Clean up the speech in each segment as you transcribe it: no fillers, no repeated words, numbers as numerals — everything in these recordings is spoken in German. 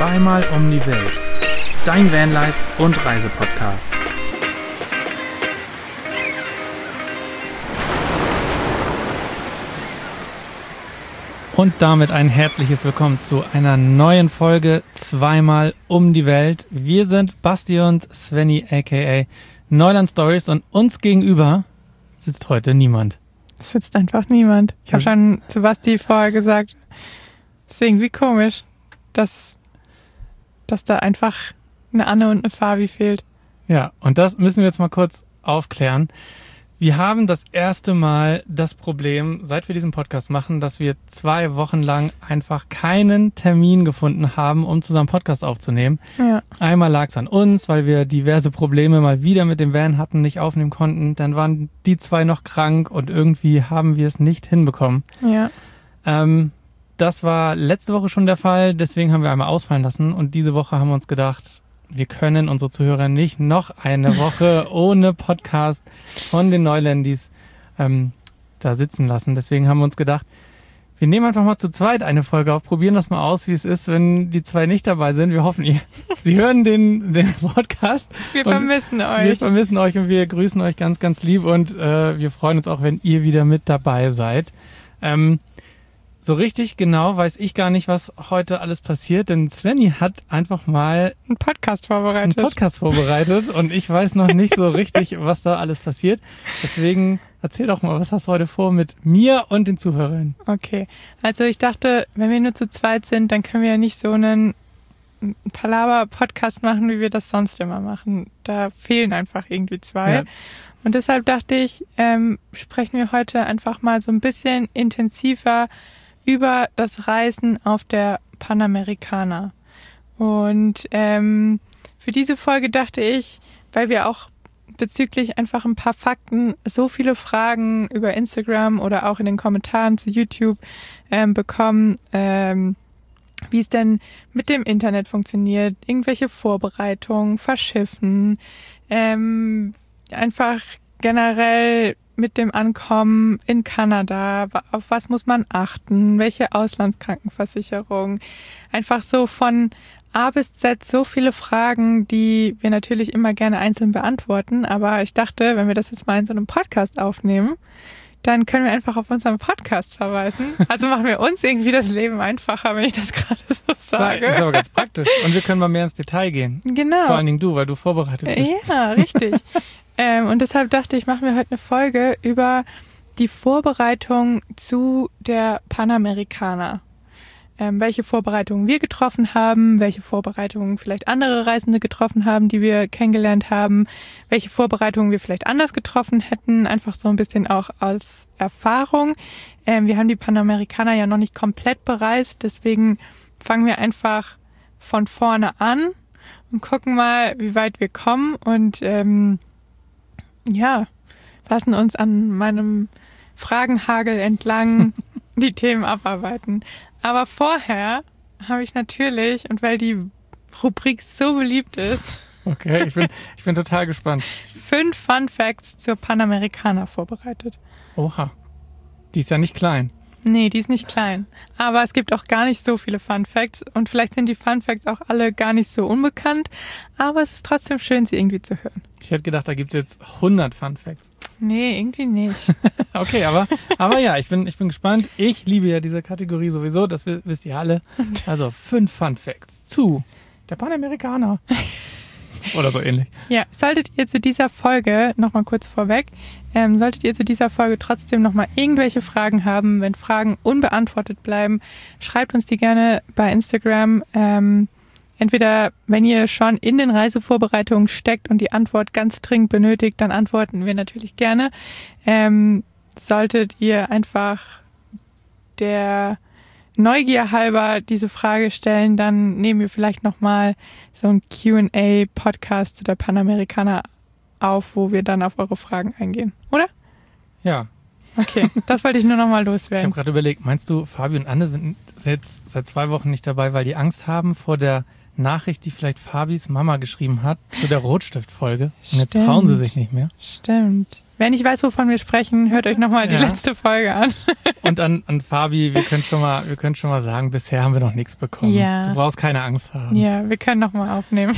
Zweimal um die Welt. Dein Vanlife- und Reisepodcast. Und damit ein herzliches Willkommen zu einer neuen Folge Zweimal um die Welt. Wir sind Basti und Svenny aka Neuland Stories und uns gegenüber sitzt heute niemand. Es sitzt einfach niemand. Ich habe schon zu Basti vorher gesagt, es ist irgendwie komisch, dass da einfach eine Anne und eine Fabi fehlt. Ja, und das müssen wir jetzt mal kurz aufklären. Wir haben das erste Mal das Problem, seit wir diesen Podcast machen, dass wir 2 Wochen lang einfach keinen Termin gefunden haben, um zusammen Podcast aufzunehmen. Ja. Einmal lag es an uns, weil wir diverse Probleme mal wieder mit dem Van hatten, nicht aufnehmen konnten. Dann waren die 2 noch krank und irgendwie haben wir es nicht hinbekommen. Ja. Das war letzte Woche schon der Fall, deswegen haben wir einmal ausfallen lassen. Und diese Woche haben wir uns gedacht, wir können unsere Zuhörer nicht noch eine Woche ohne Podcast von den Neuländis da sitzen lassen. Deswegen haben wir uns gedacht, wir nehmen einfach mal zu zweit eine Folge auf, probieren das mal aus, wie es ist, wenn die 2 nicht dabei sind. Wir hoffen, Sie hören den Podcast. Wir vermissen euch. Wir vermissen euch und wir grüßen euch ganz, ganz lieb und wir freuen uns auch, wenn ihr wieder mit dabei seid. So richtig genau weiß ich gar nicht, was heute alles passiert, denn Svenny hat einfach mal einen Podcast vorbereitet und ich weiß noch nicht so richtig, was da alles passiert. Deswegen erzähl doch mal, was hast du heute vor mit mir und den Zuhörern? Okay, also ich dachte, wenn wir nur zu zweit sind, dann können wir ja nicht so einen Palaver-Podcast machen, wie wir das sonst immer machen. Da fehlen einfach irgendwie 2. Ja. Und deshalb dachte ich, sprechen wir heute einfach mal so ein bisschen intensiver über das Reisen auf der Panamericana. Und für diese Folge dachte ich, weil wir auch bezüglich einfach ein paar Fakten so viele Fragen über Instagram oder auch in den Kommentaren zu YouTube bekommen, wie es denn mit dem Internet funktioniert, irgendwelche Vorbereitungen, Verschiffen, einfach generell mit dem Ankommen in Kanada, auf was muss man achten, welche Auslandskrankenversicherung, einfach so von A bis Z so viele Fragen, die wir natürlich immer gerne einzeln beantworten, aber ich dachte, wenn wir das jetzt mal in so einem Podcast aufnehmen, dann können wir einfach auf unseren Podcast verweisen. Also machen wir uns irgendwie das Leben einfacher, wenn ich das gerade so sage. Das ist aber ganz praktisch. Und wir können mal mehr ins Detail gehen. Genau. Vor allen Dingen du, weil du vorbereitet bist. Ja, richtig. Und deshalb dachte ich, machen wir heute eine Folge über die Vorbereitung zu der Panamericana. Welche Vorbereitungen wir getroffen haben, welche Vorbereitungen vielleicht andere Reisende getroffen haben, die wir kennengelernt haben, welche Vorbereitungen wir vielleicht anders getroffen hätten, einfach so ein bisschen auch als Erfahrung. Wir haben die Panamericana ja noch nicht komplett bereist, deswegen fangen wir einfach von vorne an und gucken mal, wie weit wir kommen und lassen uns an meinem Fragenhagel entlang die Themen abarbeiten. Aber vorher habe ich natürlich, und weil die Rubrik so beliebt ist, okay, ich bin total gespannt. 5 Fun Facts zur Panamericana vorbereitet. Oha, die ist ja nicht klein. Nee, die ist nicht klein. Aber es gibt auch gar nicht so viele Fun Facts und vielleicht sind die Fun Facts auch alle gar nicht so unbekannt, aber es ist trotzdem schön, sie irgendwie zu hören. Ich hätte gedacht, da gibt es jetzt 100 Fun Facts. Nee, irgendwie nicht. Okay, aber ja, ich bin gespannt. Ich liebe ja diese Kategorie sowieso, das wisst ihr alle. Also 5 Fun Facts zu der Panamericana. Oder so ähnlich. Ja, solltet ihr zu dieser Folge, nochmal kurz vorweg, solltet ihr zu dieser Folge trotzdem nochmal irgendwelche Fragen haben, wenn Fragen unbeantwortet bleiben, schreibt uns die gerne bei Instagram. Entweder, wenn ihr schon in den Reisevorbereitungen steckt und die Antwort ganz dringend benötigt, dann antworten wir natürlich gerne. Solltet ihr einfach der Neugier halber diese Frage stellen, dann nehmen wir vielleicht nochmal so ein Q&A-Podcast zu der Panamericana auf, wo wir dann auf eure Fragen eingehen, oder? Ja. Okay, das wollte ich nur nochmal loswerden. Ich habe gerade überlegt, meinst du, Fabi und Anne sind jetzt seit 2 Wochen nicht dabei, weil die Angst haben vor der Nachricht, die vielleicht Fabis Mama geschrieben hat zu der Rotstiftfolge. Und jetzt Stimmt. trauen sie sich nicht mehr. Stimmt. Wer nicht weiß, wovon wir sprechen, hört euch nochmal die Ja. letzte Folge an. Und an Fabi, wir können schon mal sagen, bisher haben wir noch nichts bekommen. Ja. Du brauchst keine Angst haben. Ja, wir können nochmal aufnehmen.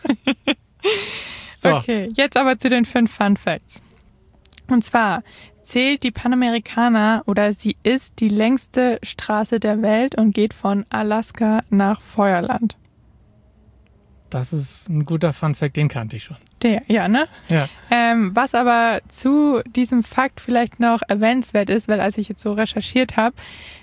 So. Okay, jetzt aber zu den 5 Fun Facts. Und zwar zählt die Panamericana oder sie ist die längste Straße der Welt und geht von Alaska nach Feuerland. Das ist ein guter Funfact, den kannte ich schon. Ja, ne? Ja. Was aber zu diesem Fakt vielleicht noch erwähnenswert ist, weil als ich jetzt so recherchiert habe,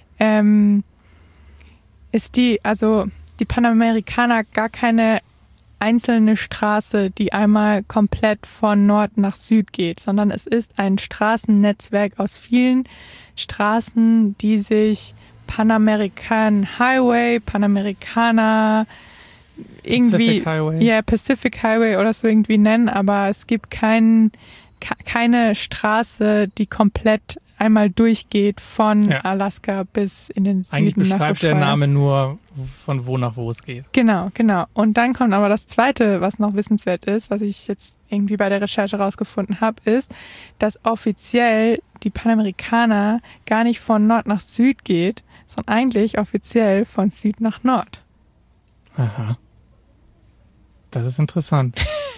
ist die Panamericana gar keine einzelne Straße, die einmal komplett von Nord nach Süd geht, sondern es ist ein Straßennetzwerk aus vielen Straßen, die sich Panamerican Highway, Panamericana, irgendwie Pacific Highway. Ja, Pacific Highway oder so irgendwie nennen, aber es gibt keine Straße, die komplett einmal durchgeht von Alaska bis in den Süden. Eigentlich beschreibt der nach Ushuaia. Name nur, von wo nach wo es geht. Genau. Und dann kommt aber das Zweite, was noch wissenswert ist, was ich jetzt irgendwie bei der Recherche rausgefunden habe, ist, dass offiziell die Panamericana gar nicht von Nord nach Süd geht, sondern eigentlich offiziell von Süd nach Nord. Aha. Das ist interessant.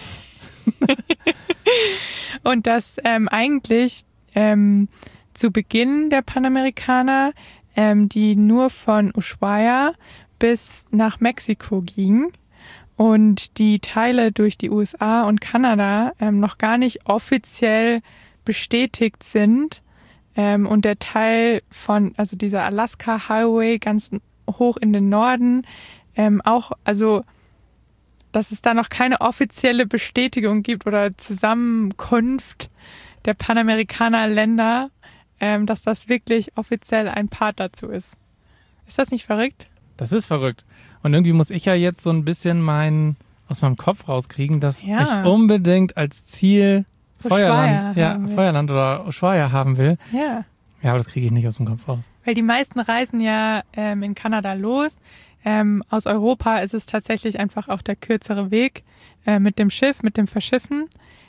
Und dass eigentlich zu Beginn der Panamericana, die nur von Ushuaia bis nach Mexiko ging und die Teile durch die USA und Kanada noch gar nicht offiziell bestätigt sind und der Teil von, also dieser Alaska Highway ganz hoch in den Norden, auch, also dass es da noch keine offizielle Bestätigung gibt oder Zusammenkunft der Panamerikaner-Länder, dass das wirklich offiziell ein Part dazu ist. Ist das nicht verrückt? Das ist verrückt. Und irgendwie muss ich ja jetzt so ein bisschen aus meinem Kopf rauskriegen, dass ich unbedingt als Ziel Feuerland oder Ushuaia haben will. Ja. Ja, aber das kriege ich nicht aus dem Kopf raus. Weil die meisten reisen ja in Kanada los. Aus Europa ist es tatsächlich einfach auch der kürzere Weg mit dem Schiff, mit dem Verschiffen.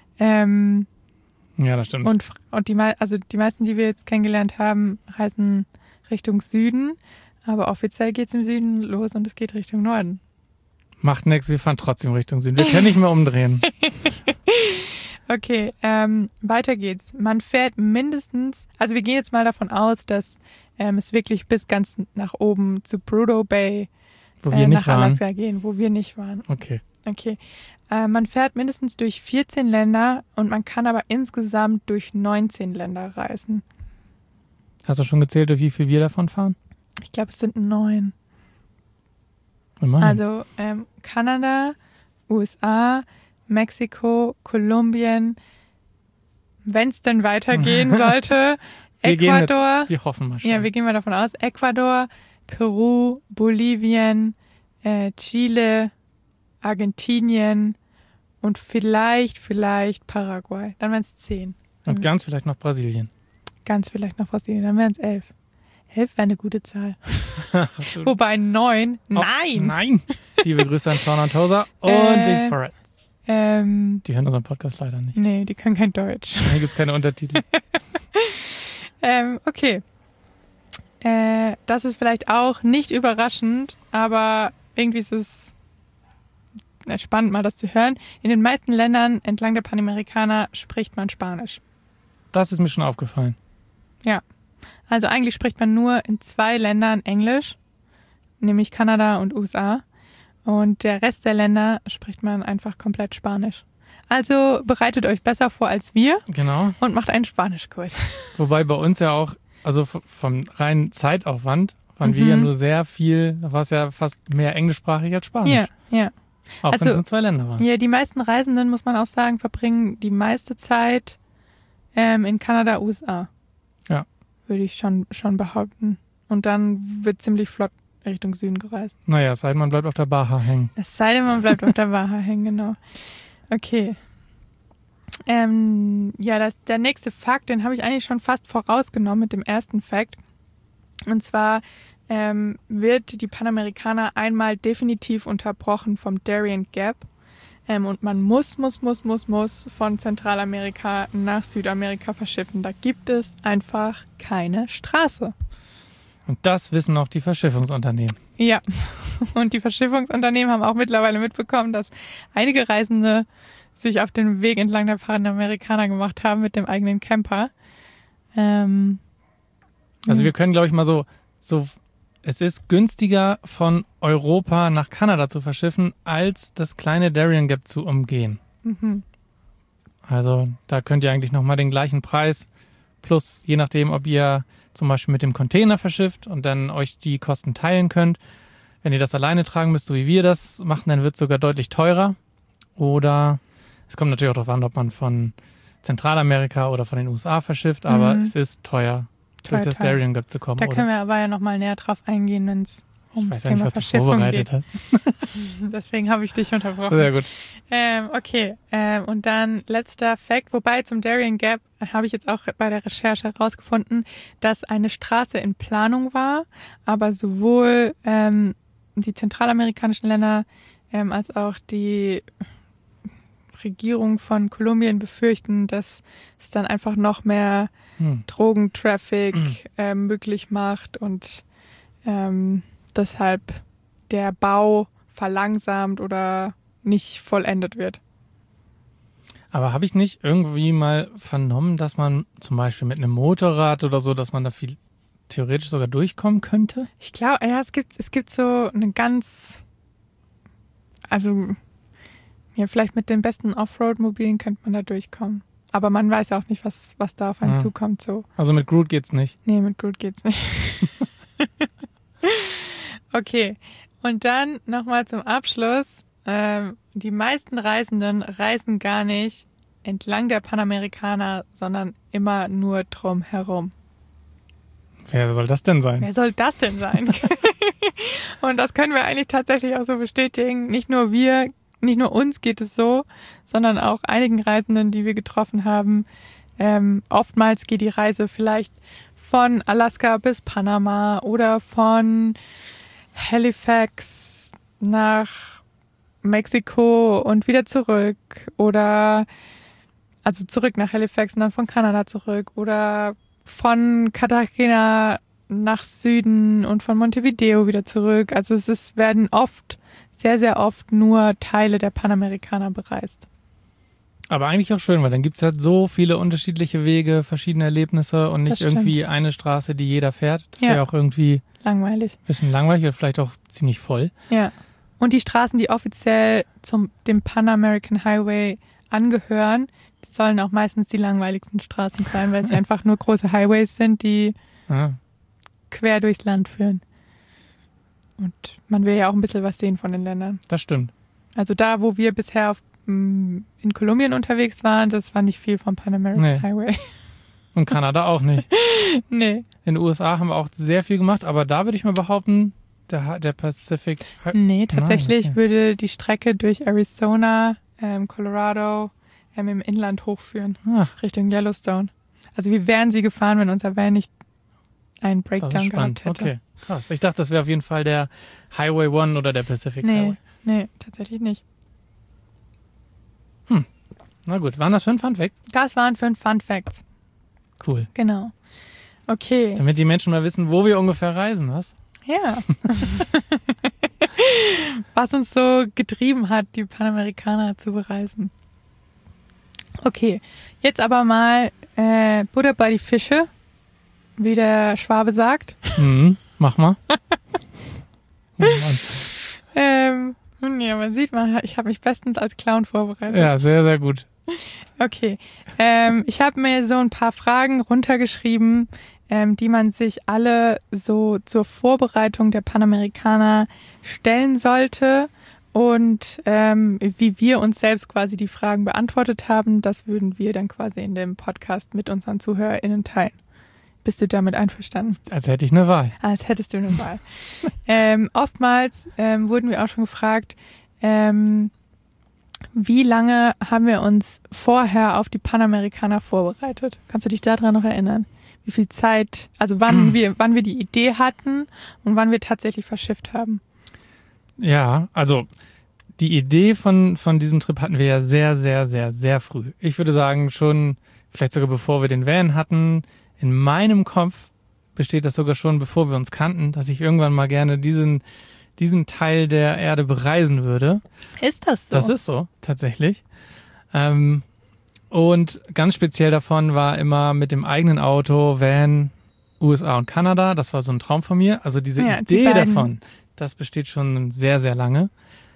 Ja, das stimmt. Und die meisten, die wir jetzt kennengelernt haben, reisen Richtung Süden. Aber offiziell geht es im Süden los und es geht Richtung Norden. Macht nichts, wir fahren trotzdem Richtung Süden. Wir können nicht mehr umdrehen. Okay, weiter geht's. Man fährt mindestens, also wir gehen jetzt mal davon aus, dass es wirklich bis ganz nach oben zu Prudhoe Bay nach Alaska gehen, wo wir nicht waren. Okay. Man fährt mindestens durch 14 Länder und man kann aber insgesamt durch 19 Länder reisen. Hast du schon gezählt, durch wie viel wir davon fahren? Ich glaube, es sind 9. Immerhin. Also Kanada, USA, Mexiko, Kolumbien, wenn es denn weitergehen sollte, Ecuador. Wir hoffen mal schon. Ja, wir gehen mal davon aus. Ecuador, Peru, Bolivien, Chile, Argentinien und vielleicht Paraguay. Dann wären es 10. Und ganz vielleicht noch Brasilien. Ganz vielleicht noch Brasilien. Dann wären es 11. 11 wäre eine gute Zahl. Wobei 9, nein! Nein! Liebe Grüße an Sean und Tosa und die Forets. Die hören unseren Podcast leider nicht. Nee, die können kein Deutsch. Hier gibt es keine Untertitel. Okay. Das ist vielleicht auch nicht überraschend, aber irgendwie ist es spannend, mal das zu hören. In den meisten Ländern entlang der Panamericana spricht man Spanisch. Das ist mir schon aufgefallen. Ja. Also eigentlich spricht man nur in 2 Ländern Englisch, nämlich Kanada und USA. Und der Rest der Länder spricht man einfach komplett Spanisch. Also bereitet euch besser vor als wir. Genau. Und macht einen Spanischkurs. Wobei bei uns ja auch, also vom reinen Zeitaufwand, waren wir ja nur sehr viel, da war es ja fast mehr englischsprachig als Spanisch. Ja. Auch wenn es in 2 Länder waren. Ja, die meisten Reisenden, muss man auch sagen, verbringen die meiste Zeit in Kanada, USA. Ja. Würde ich schon behaupten. Und dann wird ziemlich flott Richtung Süden gereist. Naja, es sei denn, man bleibt auf der Baja hängen. Es sei denn, man bleibt auf der Baja hängen, genau. Okay. Der nächste Fakt, den habe ich eigentlich schon fast vorausgenommen mit dem ersten Fakt. Und zwar wird die Panamericana einmal definitiv unterbrochen vom Darien Gap. Und man muss von Zentralamerika nach Südamerika verschiffen. Da gibt es einfach keine Straße. Und das wissen auch die Verschiffungsunternehmen. Ja, und die Verschiffungsunternehmen haben auch mittlerweile mitbekommen, dass einige Reisende sich auf den Weg entlang der Panamericana gemacht haben mit dem eigenen Camper. Also wir können, glaube ich, mal so, es ist günstiger von Europa nach Kanada zu verschiffen, als das kleine Darien Gap zu umgehen. Mhm. Also da könnt ihr eigentlich nochmal den gleichen Preis plus, je nachdem, ob ihr zum Beispiel mit dem Container verschifft und dann euch die Kosten teilen könnt. Wenn ihr das alleine tragen müsst, so wie wir das machen, dann wird es sogar deutlich teurer. Oder es kommt natürlich auch darauf an, ob man von Zentralamerika oder von den USA verschifft, aber es ist teuer, durch das Darien Gap zu kommen. Da können wir aber ja nochmal näher drauf eingehen, wenn es um das Thema Verschiffung geht. Hast. Deswegen habe ich dich unterbrochen. Sehr gut. Okay, und dann letzter Fact, wobei zum Darien Gap habe ich jetzt auch bei der Recherche herausgefunden, dass eine Straße in Planung war, aber sowohl die zentralamerikanischen Länder als auch die Regierung von Kolumbien befürchten, dass es dann einfach noch mehr Drogentraffic möglich macht und deshalb der Bau verlangsamt oder nicht vollendet wird. Aber habe ich nicht irgendwie mal vernommen, dass man zum Beispiel mit einem Motorrad oder so, dass man da viel theoretisch sogar durchkommen könnte? Ich glaube, ja, es gibt so eine ganz, also ja, vielleicht mit den besten Offroad-Mobilen könnte man da durchkommen. Aber man weiß auch nicht, was da auf einen zukommt. So. Also mit Groot geht's nicht? Nee, mit Groot geht's nicht. Okay, und dann nochmal zum Abschluss. Die meisten Reisenden reisen gar nicht entlang der Panamericana, sondern immer nur drumherum. Wer soll das denn sein? Wer soll das denn sein? Und das können wir eigentlich tatsächlich auch so bestätigen. Nicht nur uns geht es so, sondern auch einigen Reisenden, die wir getroffen haben. Oftmals geht die Reise vielleicht von Alaska bis Panama oder von Halifax nach Mexiko und wieder zurück oder also zurück nach Halifax und dann von Kanada zurück oder von Cartagena nach Süden und von Montevideo wieder zurück. Also werden oft, sehr, sehr oft nur Teile der Panamericana bereist. Aber eigentlich auch schön, weil dann gibt es halt so viele unterschiedliche Wege, verschiedene Erlebnisse und nicht irgendwie eine Straße, die jeder fährt. Das wäre auch irgendwie langweilig. Ein bisschen langweilig oder vielleicht auch ziemlich voll. Ja. Und die Straßen, die offiziell dem Pan American Highway angehören, die sollen auch meistens die langweiligsten Straßen sein, weil sie einfach nur große Highways sind, die quer durchs Land führen. Und man will ja auch ein bisschen was sehen von den Ländern. Das stimmt. Also da, wo wir bisher in Kolumbien unterwegs waren, das war nicht viel vom Pan American Highway. Und Kanada auch nicht. Nee. In den USA haben wir auch sehr viel gemacht, aber da würde ich mal behaupten, der Pacific... Nee, tatsächlich würde die Strecke durch Arizona, Colorado im Inland hochführen, Richtung Yellowstone. Also wir wären sie gefahren, wenn unser Van nicht einen Breakdown gehabt hätte. Okay, krass. Ich dachte, das wäre auf jeden Fall der Highway 1 oder der Pacific Highway. Nee, tatsächlich nicht. Na gut, waren das 5 Fun Facts? Das waren 5 Fun Facts. Cool. Genau. Okay. Damit die Menschen mal wissen, wo wir ungefähr reisen, was? Ja. Was uns so getrieben hat, die Panamericana zu bereisen. Okay, jetzt aber mal Butter bei die Fische, wie der Schwabe sagt. Mach mal. Ja, man sieht, ich habe mich bestens als Clown vorbereitet. Ja, sehr, sehr gut. Okay, ich habe mir so ein paar Fragen runtergeschrieben, die man sich alle so zur Vorbereitung der Panamericana stellen sollte. Und wie wir uns selbst quasi die Fragen beantwortet haben, das würden wir dann quasi in dem Podcast mit unseren ZuhörerInnen teilen. Bist du damit einverstanden? Als hätte ich eine Wahl. Als hättest du eine Wahl. Oftmals wurden wir auch schon gefragt, wie lange haben wir uns vorher auf die Panamericana vorbereitet? Kannst du dich daran noch erinnern? wie viel Zeit, also wann wir die Idee hatten und wann wir tatsächlich verschifft haben. Ja, also die Idee von diesem Trip hatten wir ja sehr, sehr, sehr, sehr früh. Ich würde sagen, schon vielleicht sogar bevor wir den Van hatten. In meinem Kopf besteht das sogar schon, bevor wir uns kannten, dass ich irgendwann mal gerne diesen Teil der Erde bereisen würde. Ist das so? Das ist so, tatsächlich. Und ganz speziell davon war immer mit dem eigenen Auto, Van, USA und Kanada. Das war so ein Traum von mir. Also diese Idee davon, das besteht schon sehr, sehr lange.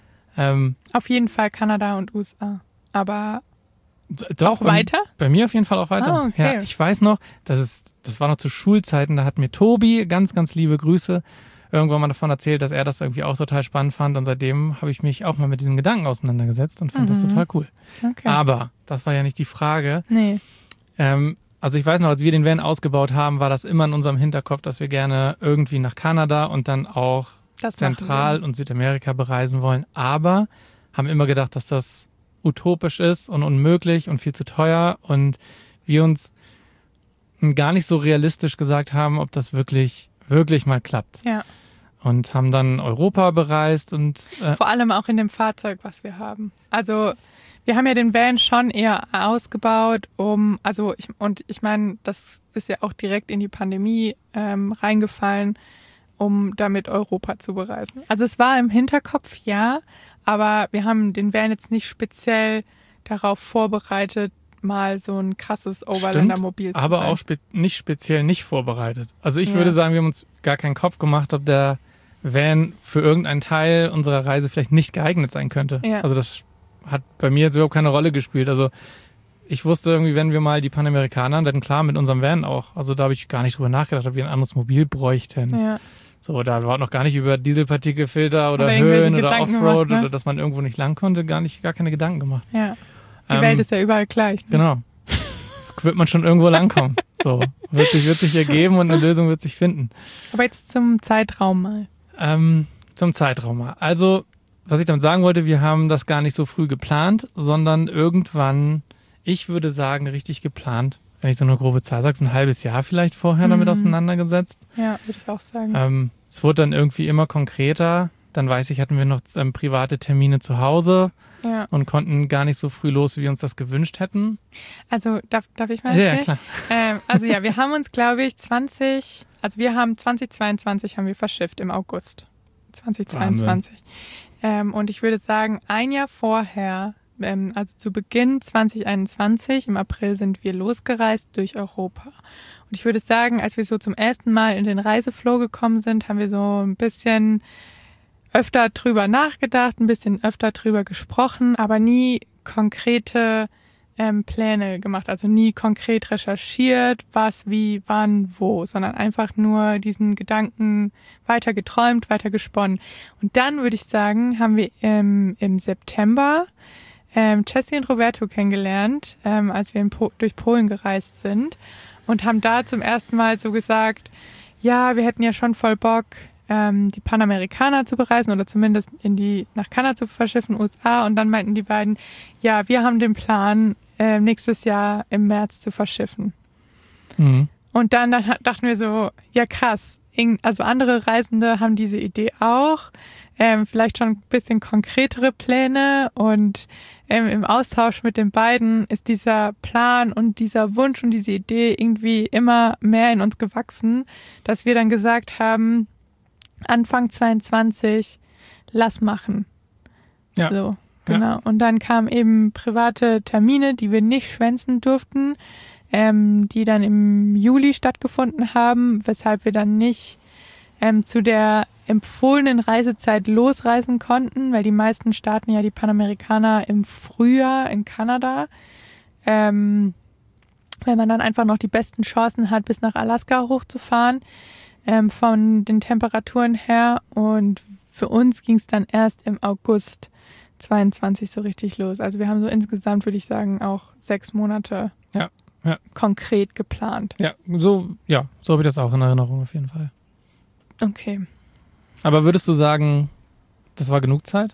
Auf jeden Fall Kanada und USA. Aber doch, auch weiter? Bei mir auf jeden Fall auch weiter. Oh, okay. Ja, ich weiß noch, das war noch zu Schulzeiten, da hat mir Tobi, ganz, ganz liebe Grüße, irgendwann mal davon erzählt, dass er das irgendwie auch total spannend fand. Und seitdem habe ich mich auch mal mit diesem Gedanken auseinandergesetzt und fand das total cool. Okay. Aber das war ja nicht die Frage. Nee. Also ich weiß noch, als wir den Van ausgebaut haben, war das immer in unserem Hinterkopf, dass wir gerne irgendwie nach Kanada und dann auch Zentral- und Südamerika bereisen wollen. Aber haben immer gedacht, dass das utopisch ist und unmöglich und viel zu teuer. Und wir uns gar nicht so realistisch gesagt haben, ob das wirklich mal klappt. Ja. Und haben dann Europa bereist und vor allem auch in dem Fahrzeug, was wir haben. Also wir haben ja den Van schon eher ausgebaut, ich meine, das ist ja auch direkt in die Pandemie reingefallen, um damit Europa zu bereisen. Also es war im Hinterkopf, ja, aber wir haben den Van jetzt nicht speziell darauf vorbereitet, mal so ein krasses Overlander-Mobil zu aber sein. auch nicht speziell nicht vorbereitet. Also ich würde sagen, wir haben uns gar keinen Kopf gemacht, ob der Van für irgendeinen Teil unserer Reise vielleicht nicht geeignet sein könnte. Ja. Also das hat bei mir jetzt überhaupt keine Rolle gespielt. Also ich wusste irgendwie, wenn wir mal die Panamerikaner, dann klar mit unserem Van auch. Also da habe ich gar nicht drüber nachgedacht, ob wir ein anderes Mobil bräuchten. Ja. So, da war noch gar nicht über Dieselpartikelfilter oder irgendwelche Höhen oder Gedanken Offroad gemacht, ne? oder dass man irgendwo nicht lang konnte, gar keine Gedanken gemacht. Ja. Die Welt ist ja überall gleich. Ne? Genau. Wird man schon irgendwo langkommen. So, wird sich ergeben und eine Lösung wird sich finden. Aber jetzt zum Zeitraum mal. Zum Zeitraum mal. Also, was ich damit sagen wollte, wir haben das gar nicht so früh geplant, sondern irgendwann, ich würde sagen, richtig geplant. Wenn ich so eine grobe Zahl sage, so ein halbes Jahr vielleicht vorher damit auseinandergesetzt. Ja, würde ich auch sagen. Es wurde dann irgendwie immer konkreter. Dann weiß ich, hatten wir noch private Termine zu Hause und konnten gar nicht so früh los, wie wir uns das gewünscht hätten. Also, darf ich mal erzählen? Ja, klar. Wir haben uns, glaube ich, 2022 haben wir verschifft im August 2022. Und ich würde sagen, ein Jahr vorher, also zu Beginn 2021, im April sind wir losgereist durch Europa. Und ich würde sagen, als wir so zum ersten Mal in den Reiseflow gekommen sind, haben wir so ein bisschen öfter drüber nachgedacht, ein bisschen öfter drüber gesprochen, aber nie konkrete Pläne gemacht, also nie konkret recherchiert, was, wie, wann, wo, sondern einfach nur diesen Gedanken weiter geträumt, weiter gesponnen. Und dann würde ich sagen, haben wir im September Jessie und Roberto kennengelernt, als wir durch Polen gereist sind und haben da zum ersten Mal so gesagt, ja, wir hätten ja schon voll Bock, die Panamerikaner zu bereisen oder zumindest nach Kanada zu verschiffen, USA. Und dann meinten die beiden, ja, wir haben den Plan, nächstes Jahr im März zu verschiffen. Mhm. Und dann dachten wir so, ja krass, also andere Reisende haben diese Idee auch, vielleicht schon ein bisschen konkretere Pläne und im Austausch mit den beiden ist dieser Plan und dieser Wunsch und diese Idee irgendwie immer mehr in uns gewachsen, dass wir dann gesagt haben, Anfang 22, lass machen. Ja. So, genau. Ja. Und dann kamen eben private Termine, die wir nicht schwänzen durften, die dann im Juli stattgefunden haben, weshalb wir dann nicht zu der empfohlenen Reisezeit losreisen konnten, weil die meisten starten ja die Panamerikaner im Frühjahr in Kanada, weil man dann einfach noch die besten Chancen hat, bis nach Alaska hochzufahren, von den Temperaturen her. Und für uns ging es dann erst im August 22 so richtig los. Also wir haben so insgesamt, würde ich sagen, auch 6 Monate konkret geplant. Ja, so habe ich das auch in Erinnerung auf jeden Fall. Okay. Aber würdest du sagen, das war genug Zeit?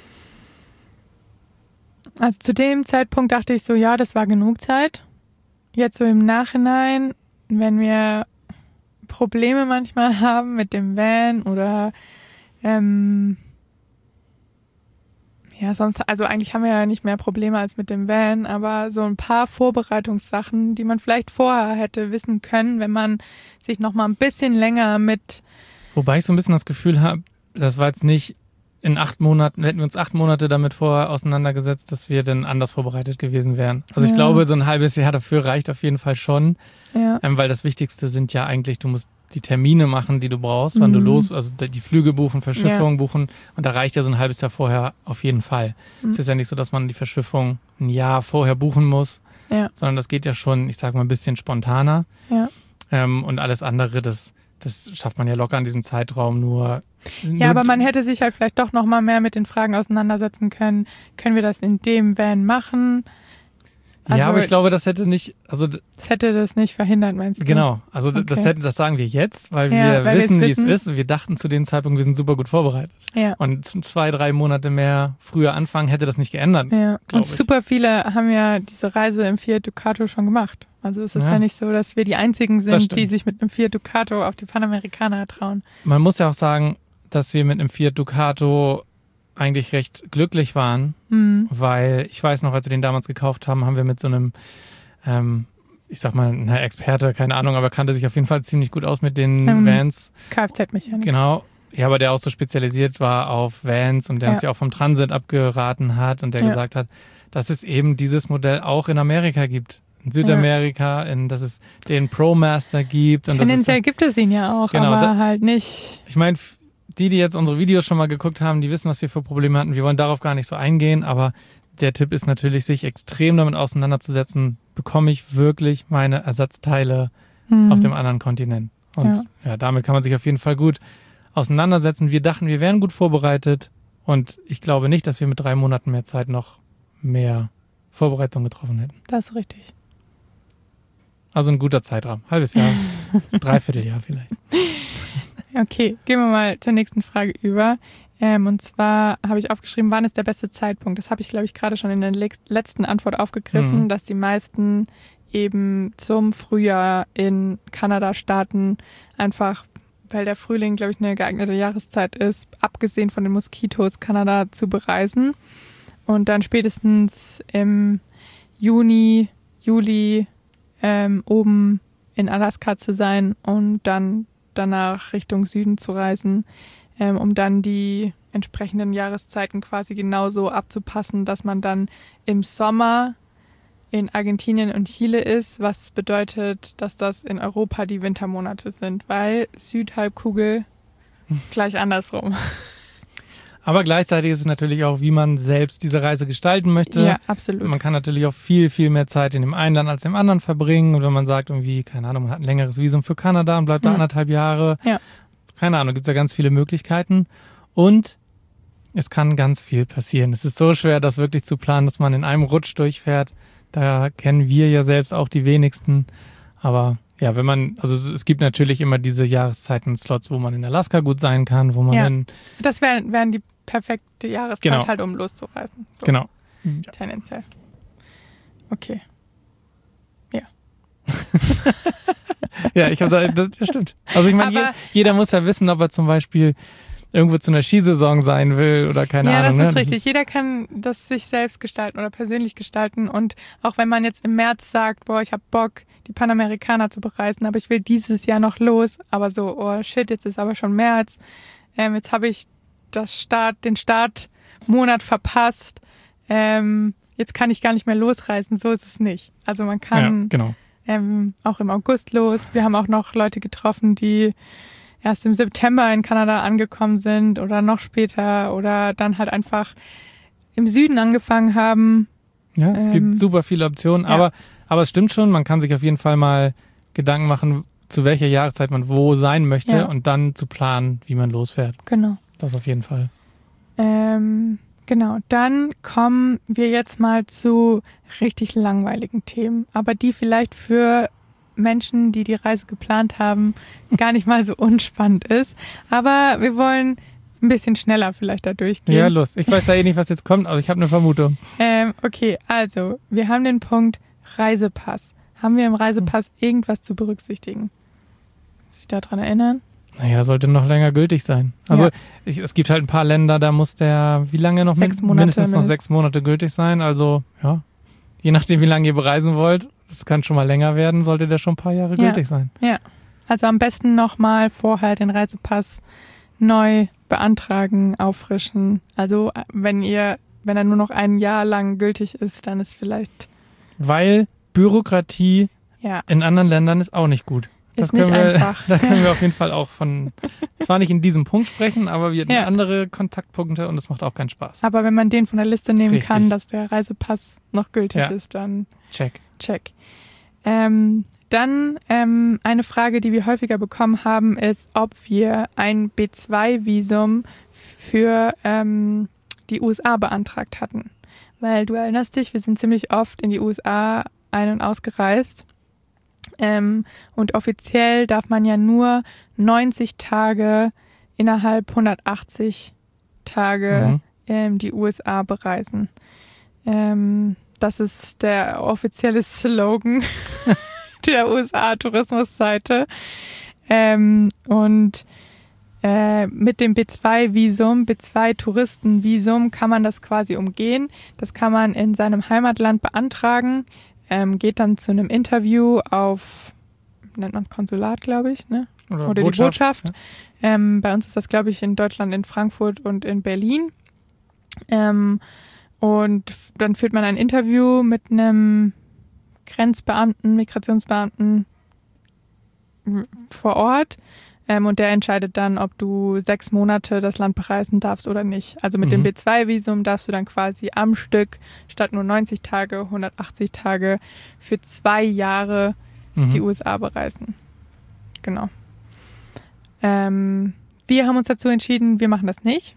Also zu dem Zeitpunkt dachte ich so, ja, das war genug Zeit. jetzt so im Nachhinein, wenn wir Probleme manchmal haben mit dem Van oder sonst, also eigentlich haben wir ja nicht mehr Probleme als mit dem Van, aber so ein paar Vorbereitungssachen, die man vielleicht vorher hätte wissen können, wenn man sich noch mal ein bisschen länger mit... Wobei ich so ein bisschen das Gefühl habe, das war jetzt nicht in 8 Monaten, hätten wir uns 8 Monate damit vorher auseinandergesetzt, dass wir dann anders vorbereitet gewesen wären. Also ich glaube, so ein halbes Jahr dafür reicht auf jeden Fall schon, weil das Wichtigste sind ja eigentlich, du musst die Termine machen, die du brauchst, wann du also die Flüge buchen, Verschiffung buchen, und da reicht ja so ein halbes Jahr vorher auf jeden Fall. Es ist ja nicht so, dass man die Verschiffung ein Jahr vorher buchen muss, sondern das geht ja schon, ich sag mal, ein bisschen spontaner. Und alles andere, das schafft man ja locker in diesem Zeitraum nur. Ja, aber man hätte sich halt vielleicht doch noch mal mehr mit den Fragen auseinandersetzen können. Können wir das in dem Van machen? Also, ja, aber ich glaube, das hätte nicht, also das hätte das nicht verhindert, meinst du? Genau, also okay. Das sagen wir jetzt, weil wir wissen, wie es ist, und wir dachten zu dem Zeitpunkt, wir sind super gut vorbereitet. Ja. Und 2-3 Monate mehr früher anfangen, hätte das nicht geändert. Ja. Und super viele haben ja diese Reise im Fiat Ducato schon gemacht. Also es ist ja nicht so, dass wir die Einzigen sind, die sich mit einem Fiat Ducato auf die Panamericana trauen. Man muss ja auch sagen, dass wir mit einem Fiat Ducato eigentlich recht glücklich waren, weil ich weiß noch, als wir den damals gekauft haben, haben wir mit so einem, ich sag mal, einer Experte, keine Ahnung, aber kannte sich auf jeden Fall ziemlich gut aus mit den Vans. Kfz-Mechanik. Genau. Ja, aber der auch so spezialisiert war auf Vans und der uns ja auch vom Transit abgeraten hat und der gesagt hat, dass es eben dieses Modell auch in Amerika gibt. In Südamerika, dass es den ProMaster gibt. Tendenziell gibt es ihn ja auch, genau, aber halt nicht. Ich meine, die jetzt unsere Videos schon mal geguckt haben, die wissen, was wir für Probleme hatten. Wir wollen darauf gar nicht so eingehen, aber der Tipp ist natürlich, sich extrem damit auseinanderzusetzen, bekomme ich wirklich meine Ersatzteile auf dem anderen Kontinent. Und damit kann man sich auf jeden Fall gut auseinandersetzen. Wir dachten, wir wären gut vorbereitet und ich glaube nicht, dass wir mit 3 Monaten mehr Zeit noch mehr Vorbereitung getroffen hätten. Das ist richtig. Also ein guter Zeitraum. Halbes Jahr, 3/4 Jahr vielleicht. Okay, gehen wir mal zur nächsten Frage über. Und zwar habe ich aufgeschrieben, wann ist der beste Zeitpunkt? Das habe ich, glaube ich, gerade schon in der letzten Antwort aufgegriffen, dass die meisten eben zum Frühjahr in Kanada starten, einfach weil der Frühling, glaube ich, eine geeignete Jahreszeit ist, abgesehen von den Moskitos, Kanada zu bereisen. Und dann spätestens im Juni, Juli oben in Alaska zu sein und dann danach Richtung Süden zu reisen, um dann die entsprechenden Jahreszeiten quasi genauso abzupassen, dass man dann im Sommer in Argentinien und Chile ist, was bedeutet, dass das in Europa die Wintermonate sind, weil Südhalbkugel gleich andersrum. Aber gleichzeitig ist es natürlich auch, wie man selbst diese Reise gestalten möchte. Ja, absolut. Man kann natürlich auch viel, viel mehr Zeit in dem einen Land als im anderen verbringen. Und wenn man sagt, irgendwie, keine Ahnung, man hat ein längeres Visum für Kanada und bleibt da 1,5 Jahre. Ja. Keine Ahnung, gibt es ja ganz viele Möglichkeiten. Und es kann ganz viel passieren. Es ist so schwer, das wirklich zu planen, dass man in einem Rutsch durchfährt. Da kennen wir ja selbst auch die wenigsten. Aber ja, also es gibt natürlich immer diese Jahreszeiten-Slots, wo man in Alaska gut sein kann, wo man das wären die perfekte Jahreszeit halt, um loszureisen. So. Genau. Tendenziell. Okay. Ja. Ja, das stimmt. Also ich meine, jeder muss ja wissen, ob er zum Beispiel irgendwo zu einer Skisaison sein will oder keine Ahnung. Ja, das ist richtig. Jeder kann das sich selbst gestalten oder persönlich gestalten. Und auch wenn man jetzt im März sagt, boah, ich habe Bock, die Panamericana zu bereisen, aber ich will dieses Jahr noch los. Aber so, oh shit, jetzt ist aber schon März. Jetzt habe ich den Startmonat verpasst. Jetzt kann ich gar nicht mehr losreisen. So ist es nicht. Also man kann auch im August los. Wir haben auch noch Leute getroffen, die erst im September in Kanada angekommen sind oder noch später oder dann halt einfach im Süden angefangen haben. Ja, es gibt super viele Optionen, aber es stimmt schon, man kann sich auf jeden Fall mal Gedanken machen, zu welcher Jahreszeit man wo sein möchte und dann zu planen, wie man losfährt. Genau. Das auf jeden Fall. Genau, dann kommen wir jetzt mal zu richtig langweiligen Themen, aber die vielleicht für Menschen, die die Reise geplant haben, gar nicht mal so unspannend ist. Aber wir wollen ein bisschen schneller vielleicht da durchgehen. Ja, Lust. Ich weiß ja eh nicht, was jetzt kommt, aber ich habe eine Vermutung. Okay, also wir haben den Punkt Reisepass. Haben wir im Reisepass irgendwas zu berücksichtigen? Sich daran erinnern? Naja, sollte noch länger gültig sein. Also es gibt halt ein paar Länder, da muss der, wie lange noch? 6 Monate mindestens noch 6 Monate gültig sein. Also ja, je nachdem, wie lange ihr bereisen wollt, das kann schon mal länger werden, sollte der schon ein paar Jahre gültig sein. Ja, also am besten nochmal vorher den Reisepass neu beantragen, auffrischen. Also wenn er nur noch ein Jahr lang gültig ist, dann ist vielleicht... Weil Bürokratie in anderen Ländern ist auch nicht gut. Ist nicht einfach. Da können wir auf jeden Fall auch zwar nicht in diesem Punkt sprechen, aber wir hatten andere Kontaktpunkte und es macht auch keinen Spaß. Aber wenn man den von der Liste nehmen kann, dass der Reisepass noch gültig ist, dann check. Dann eine Frage, die wir häufiger bekommen haben, ist, ob wir ein B2-Visum für die USA beantragt hatten. Weil du erinnerst dich, wir sind ziemlich oft in die USA ein- und ausgereist. Und offiziell darf man ja nur 90 Tage innerhalb 180 Tage die USA bereisen. Das ist der offizielle Slogan der USA-Tourismusseite. Und mit dem B2-Visum, B2-Touristenvisum kann man das quasi umgehen. Das kann man in seinem Heimatland beantragen. Geht dann zu einem Interview auf, nennt man es Konsulat, glaube ich, ne? Oder die Botschaft. Ja. Bei uns ist das, glaube ich, in Deutschland in Frankfurt und in Berlin. Und dann führt man ein Interview mit einem Grenzbeamten, Migrationsbeamten vor Ort. Und der entscheidet dann, ob du 6 Monate das Land bereisen darfst oder nicht. Also mit dem B2-Visum darfst du dann quasi am Stück statt nur 90 Tage, 180 Tage für 2 Jahre die USA bereisen. Genau. Wir haben uns dazu entschieden, wir machen das nicht.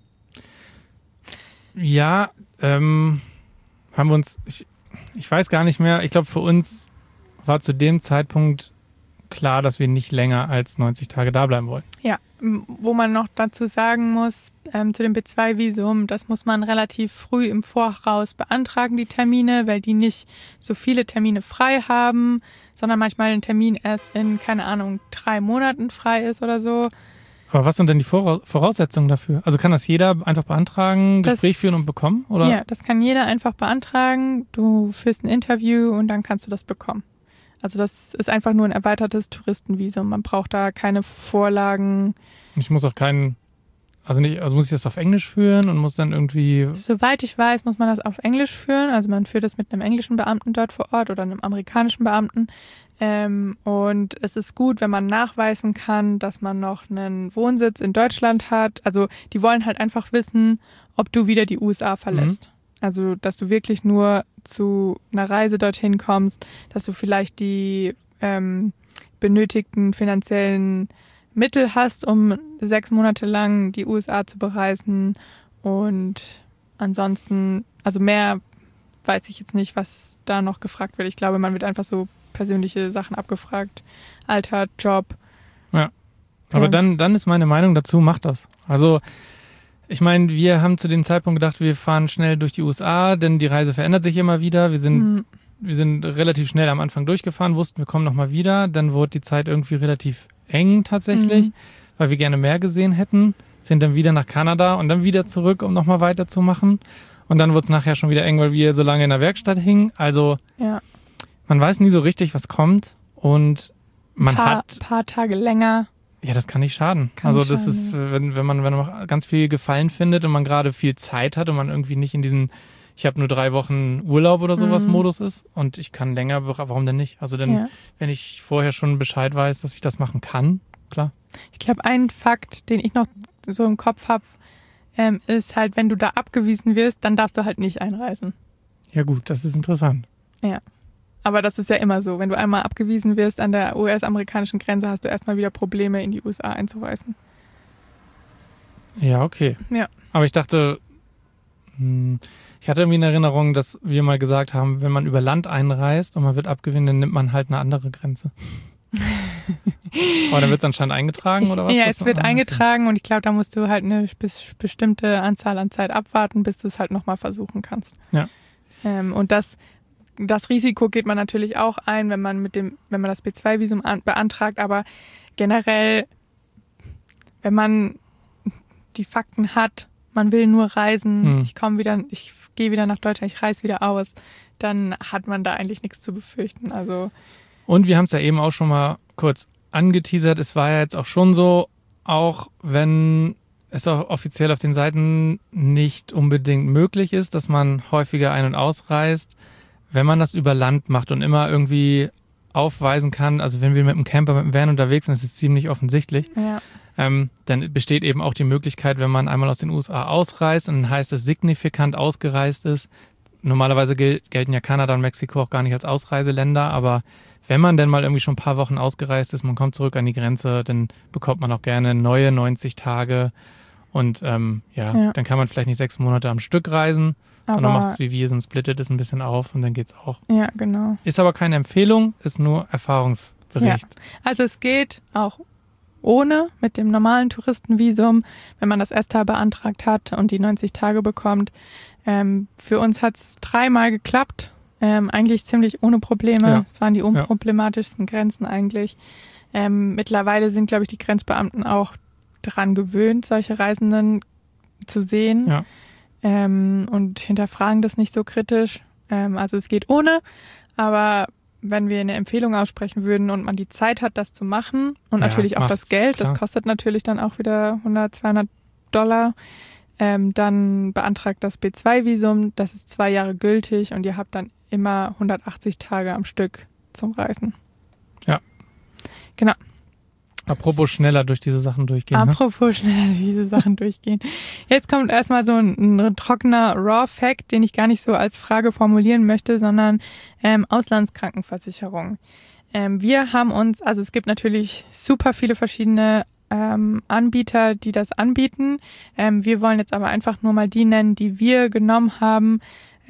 Ja, haben wir uns, ich weiß gar nicht mehr, ich glaube für uns war zu dem Zeitpunkt klar, dass wir nicht länger als 90 Tage da bleiben wollen. Ja, wo man noch dazu sagen muss, zu dem B2-Visum, das muss man relativ früh im Voraus beantragen, die Termine, weil die nicht so viele Termine frei haben, sondern manchmal ein Termin erst in, keine Ahnung, 3 Monaten frei ist oder so. Aber was sind denn die Voraussetzungen dafür? Also kann das jeder einfach beantragen, Gespräch führen und bekommen? Oder? Ja, das kann jeder einfach beantragen. Du führst ein Interview und dann kannst du das bekommen. Also das ist einfach nur ein erweitertes Touristenvisum. Man braucht da keine Vorlagen. Ich muss auch muss ich das auf Englisch führen und muss dann irgendwie... Soweit ich weiß, muss man das auf Englisch führen. Also man führt das mit einem englischen Beamten dort vor Ort oder einem amerikanischen Beamten. Und es ist gut, wenn man nachweisen kann, dass man noch einen Wohnsitz in Deutschland hat. Also die wollen halt einfach wissen, ob du wieder die USA verlässt. Also, dass du wirklich nur zu einer Reise dorthin kommst, dass du vielleicht die benötigten finanziellen Mittel hast, um 6 Monate lang die USA zu bereisen. Und ansonsten, also mehr weiß ich jetzt nicht, was da noch gefragt wird. Ich glaube, man wird einfach so persönliche Sachen abgefragt. Alter, Job. Ja, aber dann ist meine Meinung dazu, mach das. Also ich meine, wir haben zu dem Zeitpunkt gedacht, wir fahren schnell durch die USA, denn die Reise verändert sich immer wieder. Wir sind relativ schnell am Anfang durchgefahren, wussten, wir kommen nochmal wieder. Dann wurde die Zeit irgendwie relativ eng tatsächlich, weil wir gerne mehr gesehen hätten. Sind dann wieder nach Kanada und dann wieder zurück, um nochmal weiterzumachen. Und dann wurde es nachher schon wieder eng, weil wir so lange in der Werkstatt hingen. Also man weiß nie so richtig, was kommt. Und man hat... Ein paar Tage länger. Ja, das kann nicht schaden. Das ist, wenn man ganz viel Gefallen findet und man gerade viel Zeit hat und man irgendwie nicht in diesem, ich habe nur 3 Wochen Urlaub oder sowas Modus ist und ich kann länger, warum denn nicht? Also wenn ich vorher schon Bescheid weiß, dass ich das machen kann, klar. Ich glaube, ein Fakt, den ich noch so im Kopf habe, ist halt, wenn du da abgewiesen wirst, dann darfst du halt nicht einreisen. Ja gut, das ist interessant. Ja. Aber das ist ja immer so. Wenn du einmal abgewiesen wirst an der US-amerikanischen Grenze, hast du erstmal wieder Probleme, in die USA einzureisen. Ja, okay. Ja. Aber ich dachte, ich hatte irgendwie in Erinnerung, dass wir mal gesagt haben, wenn man über Land einreist und man wird abgewiesen, dann nimmt man halt eine andere Grenze. Aber dann wird es anscheinend eingetragen oder was? Ja, es wird eingetragen und ich glaube, da musst du halt eine bestimmte Anzahl an Zeit abwarten, bis du es halt nochmal versuchen kannst. Ja. Und das das Risiko geht man natürlich auch ein, wenn man das B2-Visum beantragt, aber generell, wenn man die Fakten hat, man will nur reisen, ich gehe wieder nach Deutschland, ich reise wieder aus, dann hat man da eigentlich nichts zu befürchten. Also und wir haben es ja eben auch schon mal kurz angeteasert, es war ja jetzt auch schon so, auch wenn es auch offiziell auf den Seiten nicht unbedingt möglich ist, dass man häufiger ein- und ausreist, wenn man das über Land macht und immer irgendwie aufweisen kann, also wenn wir mit dem Camper, mit dem Van unterwegs sind, das ist ziemlich offensichtlich, dann besteht eben auch die Möglichkeit, wenn man einmal aus den USA ausreist und dann heißt es signifikant ausgereist ist. Normalerweise gelten ja Kanada und Mexiko auch gar nicht als Ausreiseländer, aber wenn man denn mal irgendwie schon ein paar Wochen ausgereist ist, man kommt zurück an die Grenze, dann bekommt man auch gerne neue 90 Tage und dann kann man vielleicht nicht 6 Monate am Stück reisen, sondern macht es wie wir, sondern splittet es ein bisschen auf und dann geht's auch. Ja, genau. Ist aber keine Empfehlung, ist nur Erfahrungsbericht. Ja. Also es geht auch ohne, mit dem normalen Touristenvisum, wenn man das ESTA beantragt hat und die 90 Tage bekommt. Für uns hat es 3-mal geklappt, eigentlich ziemlich ohne Probleme. Ja. Es waren die unproblematischsten Grenzen eigentlich. Mittlerweile sind, glaube ich, die Grenzbeamten auch daran gewöhnt, solche Reisenden zu sehen und hinterfragen das nicht so kritisch. Also es geht ohne, aber wenn wir eine Empfehlung aussprechen würden und man die Zeit hat, das zu machen und natürlich auch das Geld, klar. Das kostet natürlich dann auch wieder $100-200, dann beantragt das B2-Visum, das ist 2 Jahre gültig und ihr habt dann immer 180 Tage am Stück zum Reisen. Ja. Genau. Apropos schneller durch diese Sachen durchgehen. Apropos schneller durch diese Sachen durchgehen. Jetzt kommt erstmal so ein trockener Raw-Fact, den ich gar nicht so als Frage formulieren möchte, sondern Auslandskrankenversicherung. Wir haben uns, also es gibt natürlich super viele verschiedene Anbieter, die das anbieten. Wir wollen jetzt aber einfach nur mal die nennen, die wir genommen haben.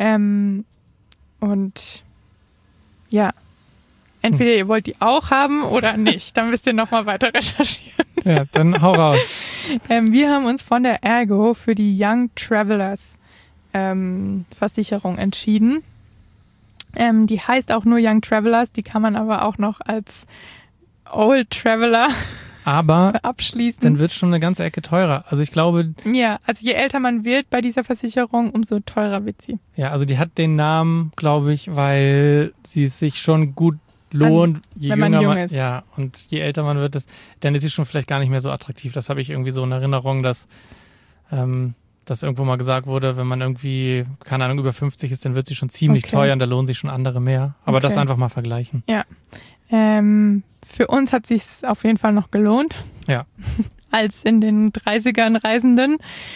Und ja, entweder ihr wollt die auch haben oder nicht. Dann müsst ihr nochmal weiter recherchieren. Ja, dann hau raus. Wir haben uns von der Ergo für die Young Travelers Versicherung entschieden. Die heißt auch nur Young Travelers, die kann man aber auch noch als Old Traveler abschließen. Dann wird es schon eine ganze Ecke teurer. Also ich glaube... Ja, also je älter man wird bei dieser Versicherung, umso teurer wird sie. Ja, also die hat den Namen, glaube ich, weil sie es sich schon gut lohnt, wenn man jung ist. Ja, und je älter man wird, dann ist sie schon vielleicht gar nicht mehr so attraktiv. Das habe ich irgendwie so in Erinnerung, dass irgendwo mal gesagt wurde, wenn man irgendwie, keine Ahnung, über 50 ist, dann wird sie schon ziemlich teuer und da lohnen sich schon andere mehr. Aber das einfach mal vergleichen. Ja. Für uns hat es sich auf jeden Fall noch gelohnt. Ja. Als in den 30ern Reisenden.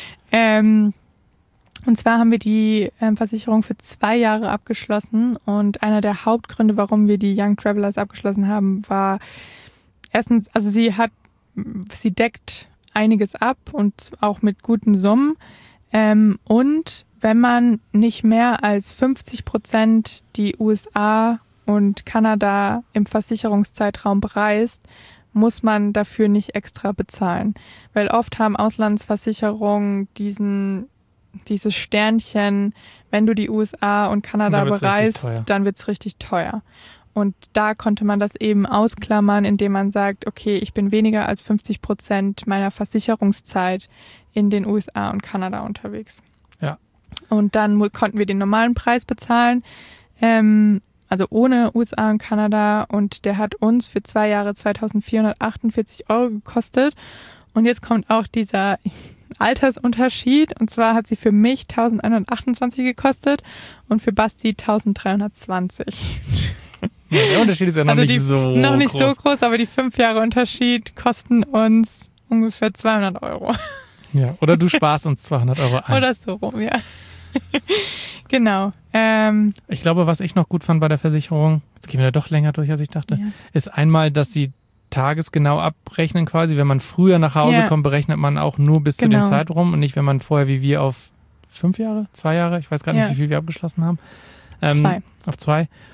Und zwar haben wir die Versicherung für 2 Jahre abgeschlossen und einer der Hauptgründe, warum wir die Young Travelers abgeschlossen haben, war erstens, also sie deckt einiges ab und auch mit guten Summen. Und wenn man nicht mehr als 50% die USA und Kanada im Versicherungszeitraum bereist, muss man dafür nicht extra bezahlen. Weil oft haben Auslandsversicherungen dieses Sternchen, wenn du die USA und Kanada bereist, dann wird's richtig teuer. Und da konnte man das eben ausklammern, indem man sagt, okay, ich bin weniger als 50% meiner Versicherungszeit in den USA und Kanada unterwegs. Ja. Und dann konnten wir den normalen Preis bezahlen, also ohne USA und Kanada, und der hat uns für 2 Jahre 2.448 € gekostet. Und jetzt kommt auch dieser Altersunterschied, und zwar hat sie für mich 1.128 gekostet und für Basti 1.320. Ja, der Unterschied ist ja noch nicht so groß. Noch nicht so groß, aber die 5 Jahre Unterschied kosten uns ungefähr 200 €. Ja, oder du sparst uns 200 € ein. Oder so rum, ja. Genau. Ich glaube, was ich noch gut fand bei der Versicherung, jetzt gehen wir da doch länger durch, als ich dachte, ist einmal, dass sie tagesgenau abrechnen quasi. Wenn man früher nach Hause kommt, berechnet man auch nur bis zu dem Zeitraum und nicht, wenn man vorher wie wir auf 5 Jahre, 2 Jahre, ich weiß gar nicht, wie viel wir abgeschlossen haben. 2. Auf 2.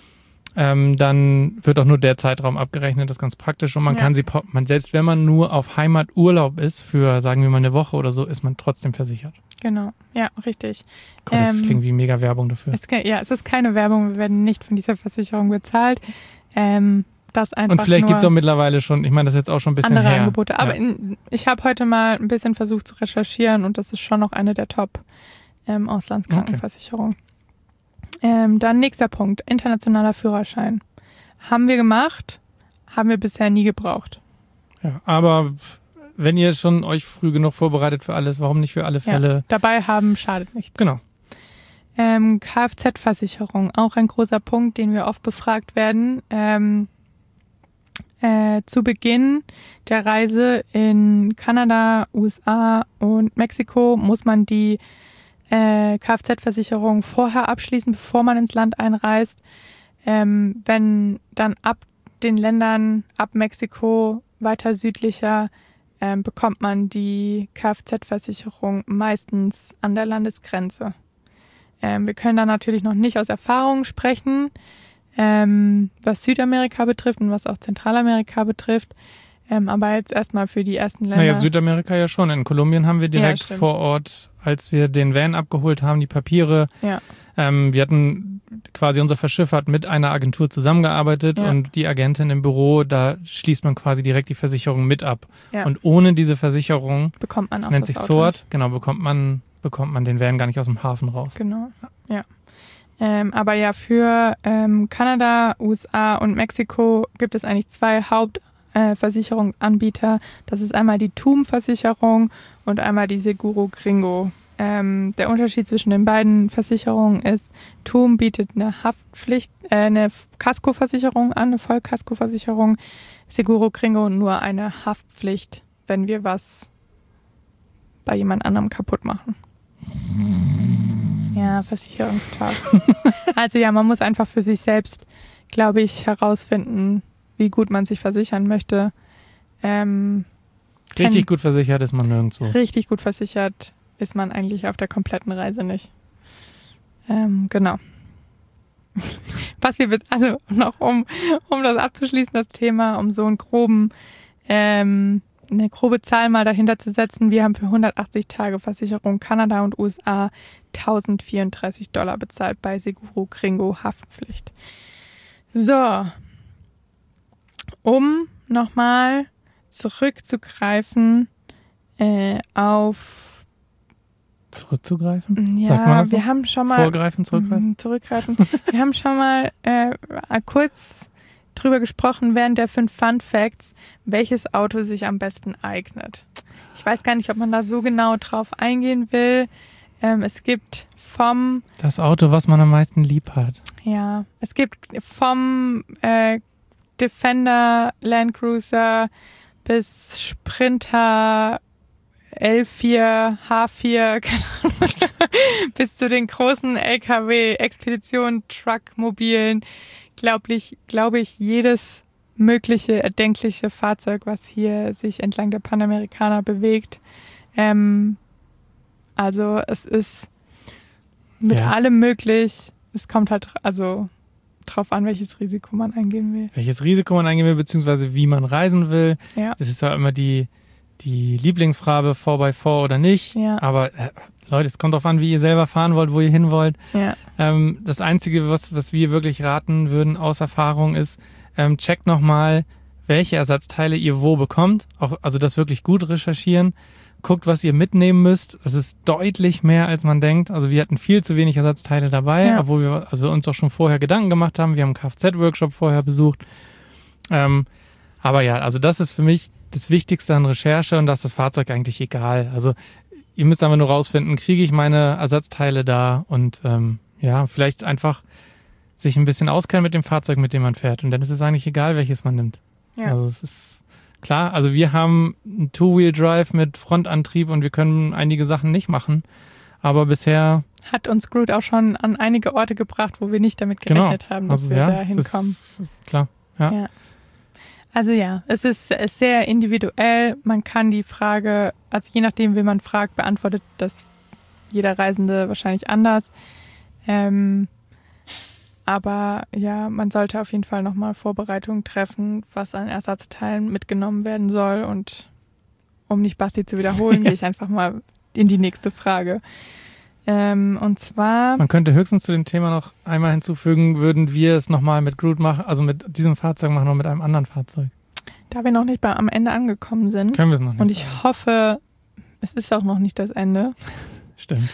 dann wird auch nur der Zeitraum abgerechnet. Das ist ganz praktisch. Und man kann selbst wenn man nur auf Heimaturlaub ist, für, sagen wir mal, eine Woche oder so, ist man trotzdem versichert. Genau, ja, richtig. Gott, das klingt wie mega Werbung dafür. Es ist keine Werbung, wir werden nicht von dieser Versicherung bezahlt. Das einfach und vielleicht gibt es auch mittlerweile schon, ich meine, das ist jetzt auch schon ein bisschen andere her. Angebote. Aber ich habe heute mal ein bisschen versucht zu recherchieren und das ist schon noch eine der Top-Auslandskrankenversicherungen. Dann nächster Punkt, internationaler Führerschein. Haben wir gemacht, haben wir bisher nie gebraucht. Ja, aber wenn ihr schon euch früh genug vorbereitet für alles, warum nicht für alle Fälle? Ja, dabei haben schadet nichts. Genau. Kfz-Versicherung, auch ein großer Punkt, den wir oft befragt werden. Zu Beginn der Reise in Kanada, USA und Mexiko muss man die Kfz-Versicherung vorher abschließen, bevor man ins Land einreist. Wenn dann ab den Ländern, ab Mexiko, weiter südlicher, bekommt man die Kfz-Versicherung meistens an der Landesgrenze. Wir können da natürlich noch nicht aus Erfahrung sprechen, was Südamerika betrifft und was auch Zentralamerika betrifft. Aber jetzt erstmal für die ersten Länder. Naja, Südamerika ja schon. In Kolumbien haben wir direkt vor Ort, als wir den Van abgeholt haben, die Papiere. Ja. Wir hatten quasi unser Verschiffert mit einer Agentur zusammengearbeitet und die Agentin im Büro, da schließt man quasi direkt die Versicherung mit ab. Ja. Und ohne diese Versicherung, bekommt man das auch nennt das sich Auto SORT, nicht. genau, bekommt man den Van gar nicht aus dem Hafen raus. Genau, ja. Aber ja, für Kanada, USA und Mexiko gibt es eigentlich zwei Hauptversicherungsanbieter. Das ist einmal die TUM-Versicherung und einmal die Seguro Gringo. Der Unterschied zwischen den beiden Versicherungen ist, TUM bietet eine Haftpflicht, eine Kaskoversicherung an, eine Vollkaskoversicherung. Seguro Gringo nur eine Haftpflicht, wenn wir was bei jemand anderem kaputt machen. Ja, Versicherungstalk. Also ja, man muss einfach für sich selbst, glaube ich, herausfinden, wie gut man sich versichern möchte. Richtig gut versichert ist man nirgendwo. Richtig gut versichert ist man eigentlich auf der kompletten Reise nicht. Genau. Was wir, also noch um das abzuschließen, das Thema, um so einen eine grobe Zahl mal dahinter zu setzen. Wir haben für 180 Tage Versicherung Kanada und USA $1.034 bezahlt bei Seguro Gringo Haftpflicht. So, um nochmal zurückzugreifen Zurückzugreifen? Ja, sagt man das wir so? haben schon mal Vorgreifen, zurückgreifen? Wir haben schon mal kurz drüber gesprochen während der 5 Fun Facts, welches Auto sich am besten eignet. Ich weiß gar nicht, ob man da so genau drauf eingehen will. Es gibt das Auto, was man am meisten lieb hat. Ja, es gibt vom Defender, Land Cruiser bis Sprinter, L4, H4, keine Ahnung, bis zu den großen LKW, Expeditionen, Truckmobilen, glaube ich, jedes mögliche, erdenkliche Fahrzeug, was hier sich entlang der Panamericana bewegt. Also es ist mit allem möglich. Es kommt halt drauf an, welches Risiko man eingehen will. Beziehungsweise wie man reisen will. Ja. Das ist ja immer die Lieblingsfrage, 4x4 oder nicht. Ja. Aber Leute, es kommt darauf an, wie ihr selber fahren wollt, wo ihr hin wollt. Ja. Das Einzige, was wir wirklich raten würden aus Erfahrung ist, checkt nochmal, welche Ersatzteile ihr wo bekommt. Also das wirklich gut recherchieren. Guckt, was ihr mitnehmen müsst. Das ist deutlich mehr, als man denkt. Also wir hatten viel zu wenig Ersatzteile dabei, obwohl wir uns auch schon vorher Gedanken gemacht haben. Wir haben einen Kfz-Workshop vorher besucht. Aber ja, also das ist für mich das Wichtigste an Recherche und da ist das Fahrzeug eigentlich egal. Also ihr müsst einfach nur rausfinden, kriege ich meine Ersatzteile da und vielleicht einfach sich ein bisschen auskennen mit dem Fahrzeug, mit dem man fährt. Und dann ist es eigentlich egal, welches man nimmt. Ja. Also es ist klar, also wir haben einen Two-Wheel-Drive mit Frontantrieb und wir können einige Sachen nicht machen. Aber bisher hat uns Groot auch schon an einige Orte gebracht, wo wir nicht damit gerechnet haben, dass wir da hinkommen. Klar, ja. Also ja, es ist sehr individuell. Man kann die Frage, also je nachdem, wen man fragt, beantwortet das jeder Reisende wahrscheinlich anders. Aber ja, man sollte auf jeden Fall nochmal Vorbereitungen treffen, was an Ersatzteilen mitgenommen werden soll. Und um nicht Basti zu wiederholen, gehe ich einfach mal in die nächste Frage. Und zwar... Man könnte höchstens zu dem Thema noch einmal hinzufügen, würden wir es nochmal mit Groot machen, also mit diesem Fahrzeug machen oder mit einem anderen Fahrzeug? Da wir noch nicht am Ende angekommen sind. Können wir es noch nicht Und ich sagen. hoffe, es ist auch noch nicht das Ende. Stimmt.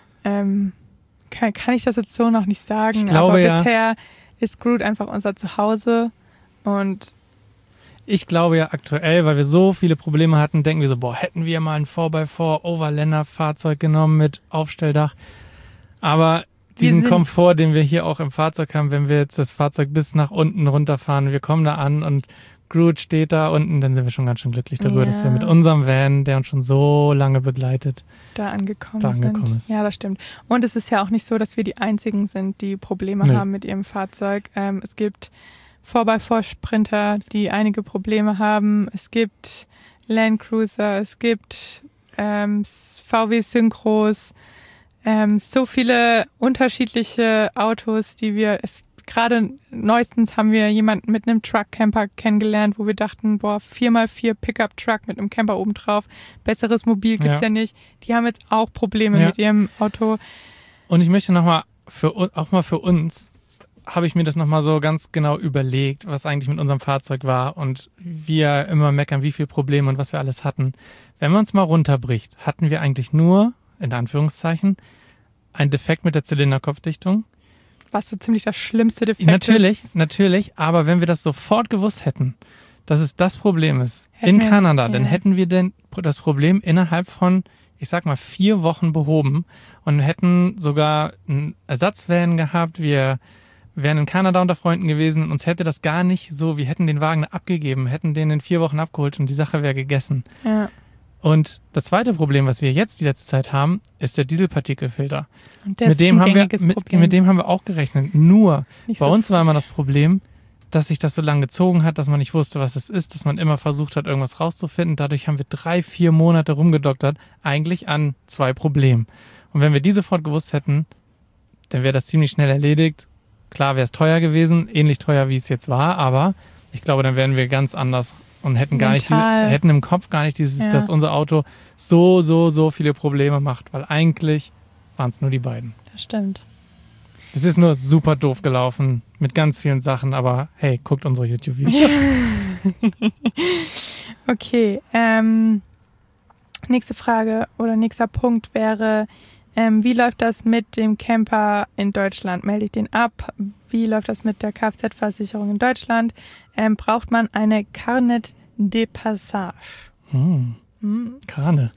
Kann ich das jetzt so noch nicht sagen. Ich glaube, aber ja. bisher ist Groot einfach unser Zuhause. Und Ich glaube ja aktuell, weil wir so viele Probleme hatten, denken wir so, hätten wir mal ein 4x4 Overlander-Fahrzeug genommen mit Aufstelldach. Aber diesen Komfort, den wir hier auch im Fahrzeug haben, wenn wir jetzt das Fahrzeug bis nach unten runterfahren, wir kommen da an und Groot steht da unten, dann sind wir schon ganz schön glücklich darüber, dass wir mit unserem Van, der uns schon so lange begleitet, da angekommen ist. Ja, das stimmt. Und es ist ja auch nicht so, dass wir die Einzigen sind, die Probleme haben mit ihrem Fahrzeug. Es gibt 4x4-Sprinter, die einige Probleme haben. Es gibt Landcruiser, es gibt VW Synchros, so viele unterschiedliche Autos, die wir... Gerade neuestens haben wir jemanden mit einem Truck-Camper kennengelernt, wo wir dachten, 4x4 Pickup-Truck mit einem Camper oben drauf. Besseres Mobil gibt's ja nicht. Die haben jetzt auch Probleme mit ihrem Auto. Und ich möchte nochmal, auch mal für uns, habe ich mir das nochmal so ganz genau überlegt, was eigentlich mit unserem Fahrzeug war und wir immer meckern, wie viele Probleme und was wir alles hatten. Wenn man uns mal runterbricht, hatten wir eigentlich nur, in Anführungszeichen, einen Defekt mit der Zylinderkopfdichtung. Was so ziemlich das schlimmste Defekt ist. Natürlich, aber wenn wir das sofort gewusst hätten, dass es das Problem ist, in Kanada, dann hätten wir das Problem innerhalb von, ich sag mal, 4 Wochen behoben und hätten sogar einen Ersatzvan gehabt, wir wären in Kanada unter Freunden gewesen und uns hätte das gar nicht so, wir hätten den Wagen abgegeben, hätten den in 4 Wochen abgeholt und die Sache wäre gegessen. Ja. Und das zweite Problem, was wir jetzt die letzte Zeit haben, ist der Dieselpartikelfilter. Und mit dem haben wir auch gerechnet. Nur nicht bei uns war immer das Problem, dass sich das so lange gezogen hat, dass man nicht wusste, was es ist, dass man immer versucht hat, irgendwas rauszufinden. Dadurch haben wir 3-4 Monate rumgedoktert, eigentlich an 2 Problemen. Und wenn wir die sofort gewusst hätten, dann wäre das ziemlich schnell erledigt. Klar wäre es teuer gewesen, ähnlich teuer, wie es jetzt war, aber ich glaube, dann wären wir ganz anders und hätten hätten im Kopf gar nicht dass unser Auto so viele Probleme macht, weil eigentlich waren es nur die beiden. Das stimmt. Es ist nur super doof gelaufen mit ganz vielen Sachen, aber hey, guckt unsere YouTube-Videos. Okay, nächste Frage oder nächster Punkt wäre, wie läuft das mit dem Camper in Deutschland? Melde ich den ab? Wie läuft das mit der Kfz-Versicherung in Deutschland? Braucht man eine Carnet de Passage? Karne.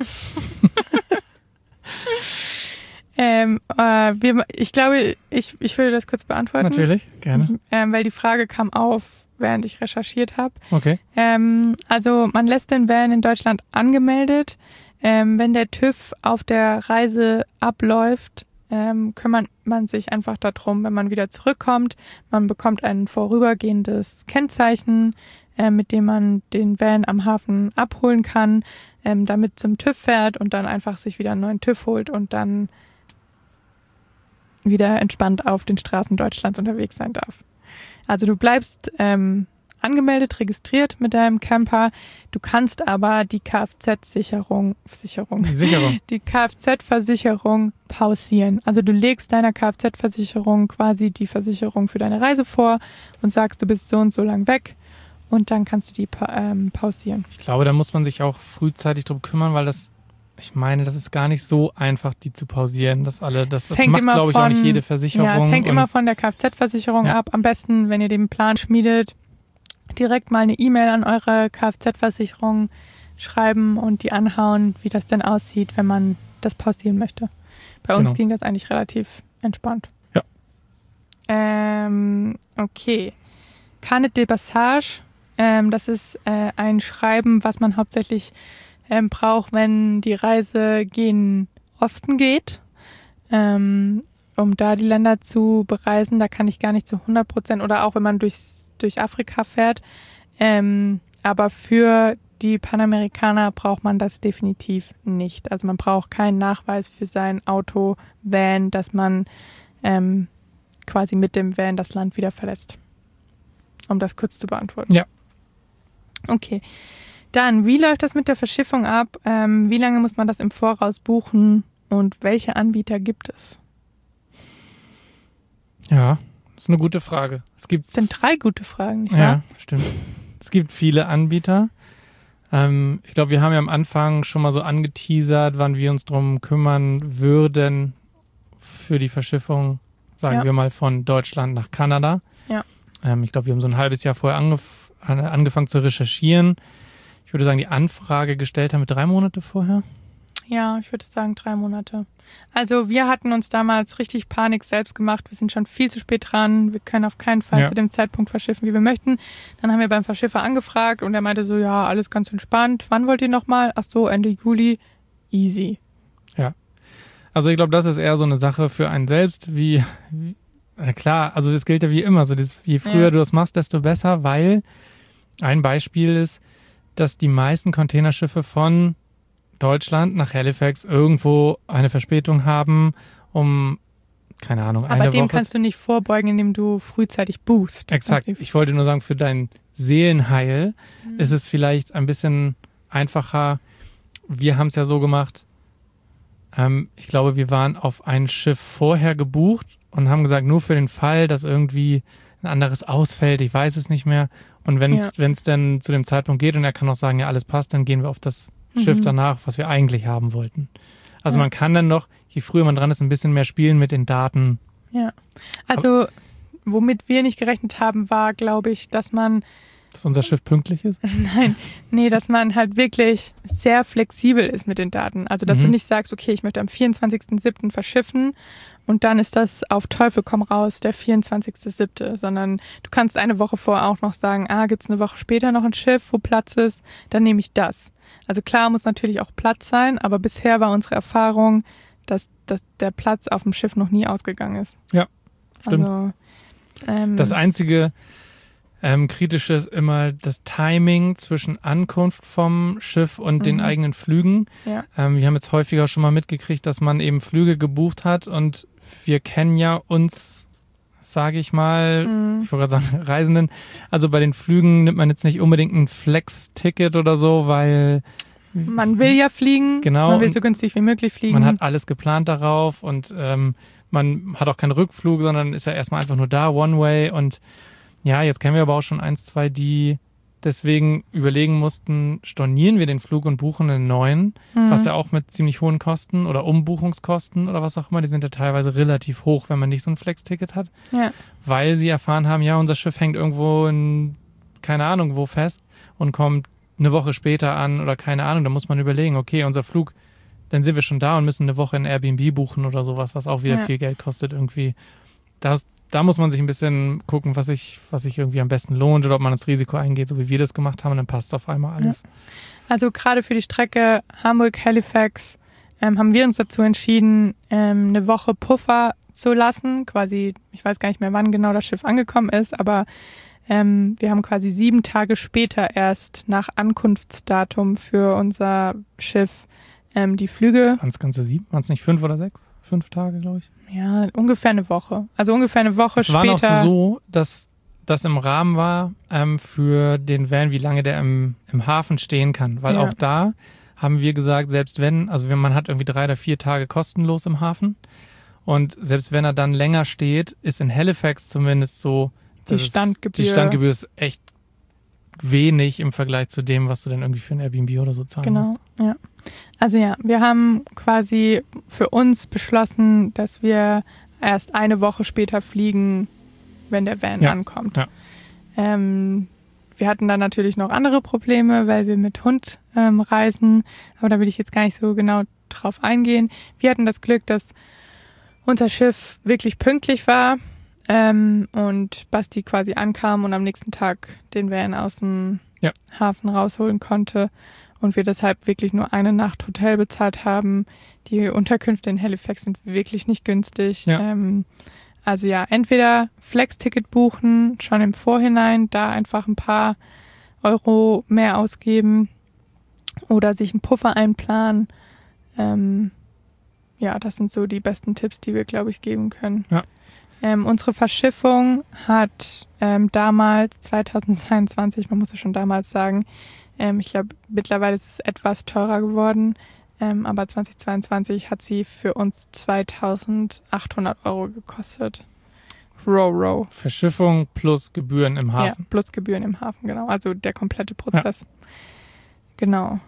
Ich glaube, ich würde das kurz beantworten. Natürlich, gerne. Weil die Frage kam auf, während ich recherchiert habe. Okay. Also man lässt den Van in Deutschland angemeldet. Wenn der TÜV auf der Reise abläuft, kümmert man sich einfach darum, wenn man wieder zurückkommt. Man bekommt ein vorübergehendes Kennzeichen, mit dem man den Van am Hafen abholen kann, damit zum TÜV fährt und dann einfach sich wieder einen neuen TÜV holt und dann wieder entspannt auf den Straßen Deutschlands unterwegs sein darf. Also du bleibst angemeldet, registriert mit deinem Camper. Du kannst aber die Kfz-Versicherung pausieren. Also du legst deiner Kfz-Versicherung quasi die Versicherung für deine Reise vor und sagst, du bist so und so lang weg und dann kannst du die pausieren. Ich glaube, da muss man sich auch frühzeitig drum kümmern, weil das ist gar nicht so einfach, die zu pausieren. Das macht, glaube ich, auch nicht jede Versicherung. Ja, es hängt immer von der Kfz-Versicherung ab. Am besten, wenn ihr den Plan schmiedet, direkt mal eine E-Mail an eure Kfz-Versicherung schreiben und die anhauen, wie das denn aussieht, wenn man das pausieren möchte. Bei uns ging das eigentlich relativ entspannt. Ja. Okay. Carnet de Passage, das ist ein Schreiben, was man hauptsächlich braucht, wenn die Reise gen Osten geht, um da die Länder zu bereisen. Da kann ich gar nicht zu 100% oder auch wenn man durch Afrika fährt. Aber für die Panamerikaner braucht man das definitiv nicht. Also man braucht keinen Nachweis für sein Auto, Van, dass man quasi mit dem Van das Land wieder verlässt. Um das kurz zu beantworten. Ja. Okay. Dann, wie läuft das mit der Verschiffung ab? Wie lange muss man das im Voraus buchen und welche Anbieter gibt es? Ja, das ist eine gute Frage. Es sind 3 gute Fragen, nicht wahr? Ja, stimmt. Es gibt viele Anbieter. Ich glaube, wir haben ja am Anfang schon mal so angeteasert, wann wir uns drum kümmern würden für die Verschiffung, sagen wir mal, von Deutschland nach Kanada. Ja. Ich glaube, wir haben so ein halbes Jahr vorher angefangen zu recherchieren. Ich würde sagen, die Anfrage gestellt haben wir 3 Monate vorher. Ja, ich würde sagen 3 Monate. Also wir hatten uns damals richtig Panik selbst gemacht. Wir sind schon viel zu spät dran. Wir können auf keinen Fall zu dem Zeitpunkt verschiffen, wie wir möchten. Dann haben wir beim Verschiffer angefragt und er meinte so, ja, alles ganz entspannt. Wann wollt ihr nochmal? Ach so, Ende Juli. Easy. Ja. Also ich glaube, das ist eher so eine Sache für einen selbst, na klar, also das gilt ja wie immer. So je früher du das machst, desto besser, weil ein Beispiel ist, dass die meisten Containerschiffe von Deutschland nach Halifax irgendwo eine Verspätung haben, keine Ahnung, eine Woche. Aber dem kannst du nicht vorbeugen, indem du frühzeitig buchst. Exakt. Ich wollte nur sagen, für dein Seelenheil ist es vielleicht ein bisschen einfacher. Wir haben es ja so gemacht, ich glaube, wir waren auf ein Schiff vorher gebucht und haben gesagt, nur für den Fall, dass irgendwie ein anderes ausfällt, ich weiß es nicht mehr. Und wenn es dann zu dem Zeitpunkt geht und er kann auch sagen, ja, alles passt, dann gehen wir auf das Schiff danach, was wir eigentlich haben wollten. Also man kann dann noch, je früher man dran ist, ein bisschen mehr spielen mit den Daten. Ja, also womit wir nicht gerechnet haben, war, glaube ich, dass unser Schiff pünktlich ist? Dass man halt wirklich sehr flexibel ist mit den Daten. Also, dass du nicht sagst, okay, ich möchte am 24.07. verschiffen und dann ist das auf Teufel komm raus, der 24.07., sondern du kannst eine Woche vorher auch noch sagen, gibt es eine Woche später noch ein Schiff, wo Platz ist, dann nehme ich das. Also klar muss natürlich auch Platz sein, aber bisher war unsere Erfahrung, dass der Platz auf dem Schiff noch nie ausgegangen ist. Ja, stimmt. Also, das einzige Kritische ist immer das Timing zwischen Ankunft vom Schiff und den eigenen Flügen. Ja. Wir haben jetzt häufiger schon mal mitgekriegt, dass man eben Flüge gebucht hat und wir kennen ja uns, sage ich mal, ich wollte gerade sagen, Reisenden. Also bei den Flügen nimmt man jetzt nicht unbedingt ein Flex-Ticket oder so, weil man will ja fliegen, genau, man will so günstig wie möglich fliegen. Man hat alles geplant darauf und man hat auch keinen Rückflug, sondern ist ja erstmal einfach nur da, One-Way. Und ja, jetzt kennen wir aber auch schon 1, 2, die deswegen überlegen mussten, stornieren wir den Flug und buchen einen neuen, was ja auch mit ziemlich hohen Kosten oder Umbuchungskosten oder was auch immer, die sind ja teilweise relativ hoch, wenn man nicht so ein Flex-Ticket hat, weil sie erfahren haben, ja, unser Schiff hängt irgendwo in, keine Ahnung wo fest und kommt eine Woche später an oder keine Ahnung, da muss man überlegen, okay, unser Flug, dann sind wir schon da und müssen eine Woche in Airbnb buchen oder sowas, was auch wieder viel Geld kostet irgendwie. Da muss man sich ein bisschen gucken, was sich irgendwie am besten lohnt oder ob man das Risiko eingeht, so wie wir das gemacht haben, und dann passt auf einmal alles. Ja. Also gerade für die Strecke Hamburg-Halifax haben wir uns dazu entschieden, eine Woche Puffer zu lassen. Quasi, ich weiß gar nicht mehr, wann genau das Schiff angekommen ist, aber wir haben quasi 7 Tage später erst nach Ankunftsdatum für unser Schiff die Flüge. Waren es ganze 7? Waren es nicht 5 oder 6? 5 Tage, glaube ich. Ja, ungefähr eine Woche. Also ungefähr eine Woche später. Es war noch so, dass das im Rahmen war für den Van, wie lange der im Hafen stehen kann. Weil auch da haben wir gesagt, selbst wenn, also man hat irgendwie 3 oder 4 Tage kostenlos im Hafen und selbst wenn er dann länger steht, ist in Halifax zumindest so, die Standgebühr ist echt wenig im Vergleich zu dem, was du dann irgendwie für ein Airbnb oder so zahlen musst. Genau, ja. Also ja, wir haben quasi für uns beschlossen, dass wir erst eine Woche später fliegen, wenn der Van ankommt. Ja. Wir hatten dann natürlich noch andere Probleme, weil wir mit Hund reisen, aber da will ich jetzt gar nicht so genau drauf eingehen. Wir hatten das Glück, dass unser Schiff wirklich pünktlich war und Basti quasi ankam und am nächsten Tag den Van aus dem Hafen rausholen konnte und wir deshalb wirklich nur eine Nacht Hotel bezahlt haben. Die Unterkünfte in Halifax sind wirklich nicht günstig. Ja. Also ja, entweder Flex-Ticket buchen, schon im Vorhinein, da einfach ein paar Euro mehr ausgeben oder sich einen Puffer einplanen. Ja, das sind so die besten Tipps, die wir, glaube ich, geben können. Ja. Unsere Verschiffung hat damals, 2022, man muss es schon damals sagen, ich glaube, mittlerweile ist es etwas teurer geworden, aber 2022 hat sie für uns 2.800 € gekostet. Row. Verschiffung plus Gebühren im Hafen. Ja, plus Gebühren im Hafen, genau. Also der komplette Prozess. Ja. Genau.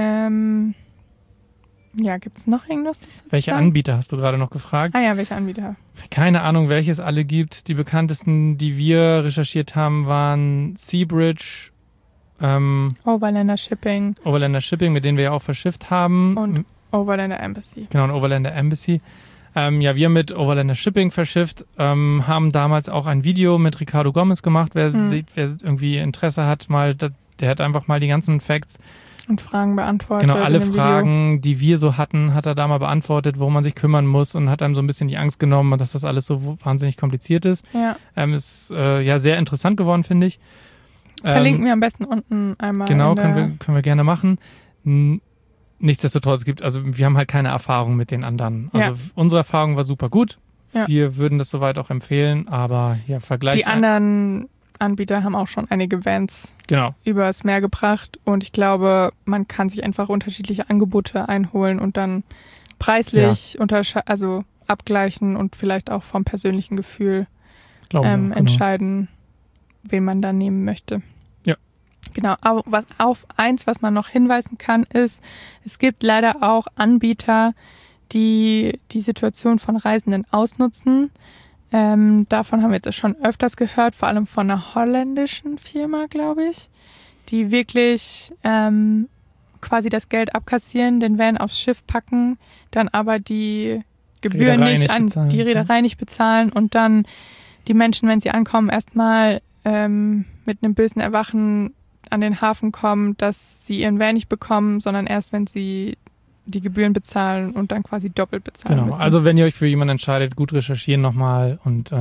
Gibt es noch irgendwas dazu? Welche Anbieter hast du gerade noch gefragt? Welche Anbieter? Keine Ahnung, welche es alle gibt. Die bekanntesten, die wir recherchiert haben, waren Seabridge, Overlander Shipping, mit denen wir ja auch verschifft haben. Und Overlander Embassy. Genau, und Overlander Embassy. Wir mit Overlander Shipping verschifft, haben damals auch ein Video mit Ricardo Gomez gemacht. Wer irgendwie Interesse hat, der hat einfach mal die ganzen Facts und Fragen beantwortet. Genau, alle Fragen, die wir so hatten, hat er da mal beantwortet, worum man sich kümmern muss und hat einem so ein bisschen die Angst genommen, dass das alles so wahnsinnig kompliziert ist. Ja. Ist sehr interessant geworden, finde ich. Verlinken wir am besten unten einmal. Genau, können wir gerne machen. Nichtsdestotrotz wir haben halt keine Erfahrung mit den anderen. Also unsere Erfahrung war super gut. Ja. Wir würden das soweit auch empfehlen, aber Vergleich. Die anderen Anbieter haben auch schon einige Vans übers Meer gebracht und ich glaube, man kann sich einfach unterschiedliche Angebote einholen und dann preislich abgleichen und vielleicht auch vom persönlichen Gefühl entscheiden, wen man da nehmen möchte. Ja. Genau, aber was man noch hinweisen kann, ist, es gibt leider auch Anbieter, die die Situation von Reisenden ausnutzen. Davon haben wir jetzt schon öfters gehört, vor allem von einer holländischen Firma, glaube ich, die wirklich quasi das Geld abkassieren, den Van aufs Schiff packen, dann aber die Gebühren die Reederei nicht bezahlen und dann die Menschen, wenn sie ankommen, erstmal mit einem bösen Erwachen an den Hafen kommen, dass sie ihren Van nicht bekommen, sondern erst, wenn sie die Gebühren bezahlen und dann quasi doppelt bezahlen müssen. Also wenn ihr euch für jemanden entscheidet, gut recherchieren nochmal und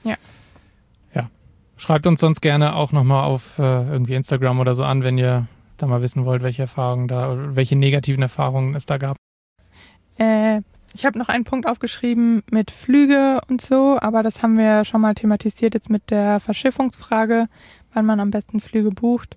schreibt uns sonst gerne auch nochmal auf irgendwie Instagram oder so an, wenn ihr da mal wissen wollt, welche negativen Erfahrungen es da gab. Ich habe noch einen Punkt aufgeschrieben mit Flüge und so, aber das haben wir schon mal thematisiert jetzt mit der Verschiffungsfrage, wann man am besten Flüge bucht.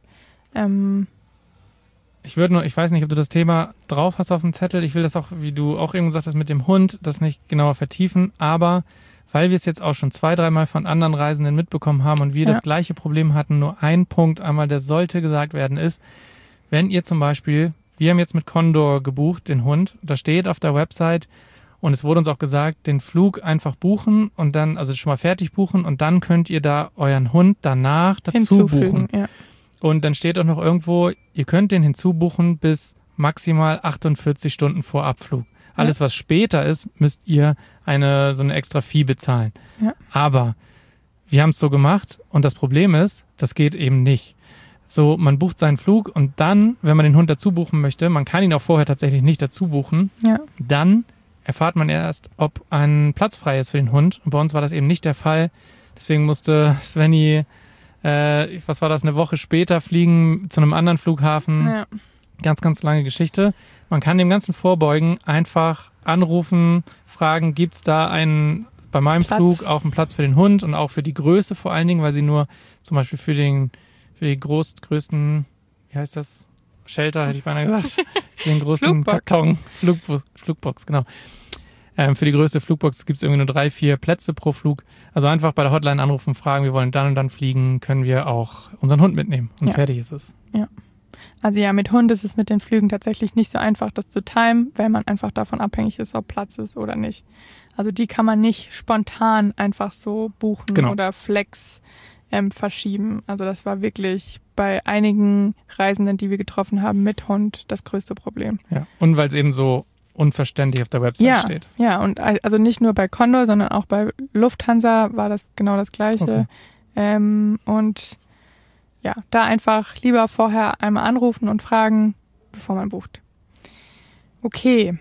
Ich weiß nicht, ob du das Thema drauf hast auf dem Zettel. Ich will das auch, wie du auch eben gesagt hast, mit dem Hund, das nicht genauer vertiefen. Aber weil wir es jetzt auch schon 2-3 Mal von anderen Reisenden mitbekommen haben und wir das gleiche Problem hatten, nur ein Punkt einmal, der sollte gesagt werden, ist, wenn ihr zum Beispiel, wir haben jetzt mit Condor gebucht, den Hund, da steht auf der Website und es wurde uns auch gesagt, den Flug einfach buchen und dann, also schon mal fertig buchen und dann könnt ihr da euren Hund danach dazu buchen. Ja. Und dann steht auch noch irgendwo, ihr könnt den hinzubuchen bis maximal 48 Stunden vor Abflug. Alles, was später ist, müsst ihr so eine extra Fee bezahlen. Ja. Aber wir haben es so gemacht und das Problem ist, das geht eben nicht. So, man bucht seinen Flug und dann, wenn man den Hund dazu buchen möchte, man kann ihn auch vorher tatsächlich nicht dazu buchen, dann erfahrt man erst, ob ein Platz frei ist für den Hund. Und bei uns war das eben nicht der Fall. Deswegen musste Svenny eine Woche später fliegen zu einem anderen Flughafen. Ja. Ganz, ganz lange Geschichte. Man kann dem Ganzen vorbeugen, einfach anrufen, fragen, gibt es da bei meinem Flug auch einen Platz für den Hund und auch für die Größe vor allen Dingen, weil sie nur zum Beispiel für die größten, wie heißt das? Shelter, hätte ich beinahe gesagt. Für den großen Flugbox. Karton. Flugbox, genau. Für die größte Flugbox gibt es irgendwie nur 3-4 Plätze pro Flug. Also einfach bei der Hotline anrufen, fragen, wir wollen dann und dann fliegen, können wir auch unseren Hund mitnehmen. Und fertig ist es. Ja. Also mit Hund ist es mit den Flügen tatsächlich nicht so einfach, das zu timen, weil man einfach davon abhängig ist, ob Platz ist oder nicht. Also die kann man nicht spontan einfach so buchen oder flex verschieben. Also das war wirklich bei einigen Reisenden, die wir getroffen haben mit Hund, das größte Problem. Ja, und weil es eben so unverständlich auf der Website steht. Ja, und also nicht nur bei Condor, sondern auch bei Lufthansa war das genau das Gleiche. Okay. Und da einfach lieber vorher einmal anrufen und fragen, bevor man bucht. Okay.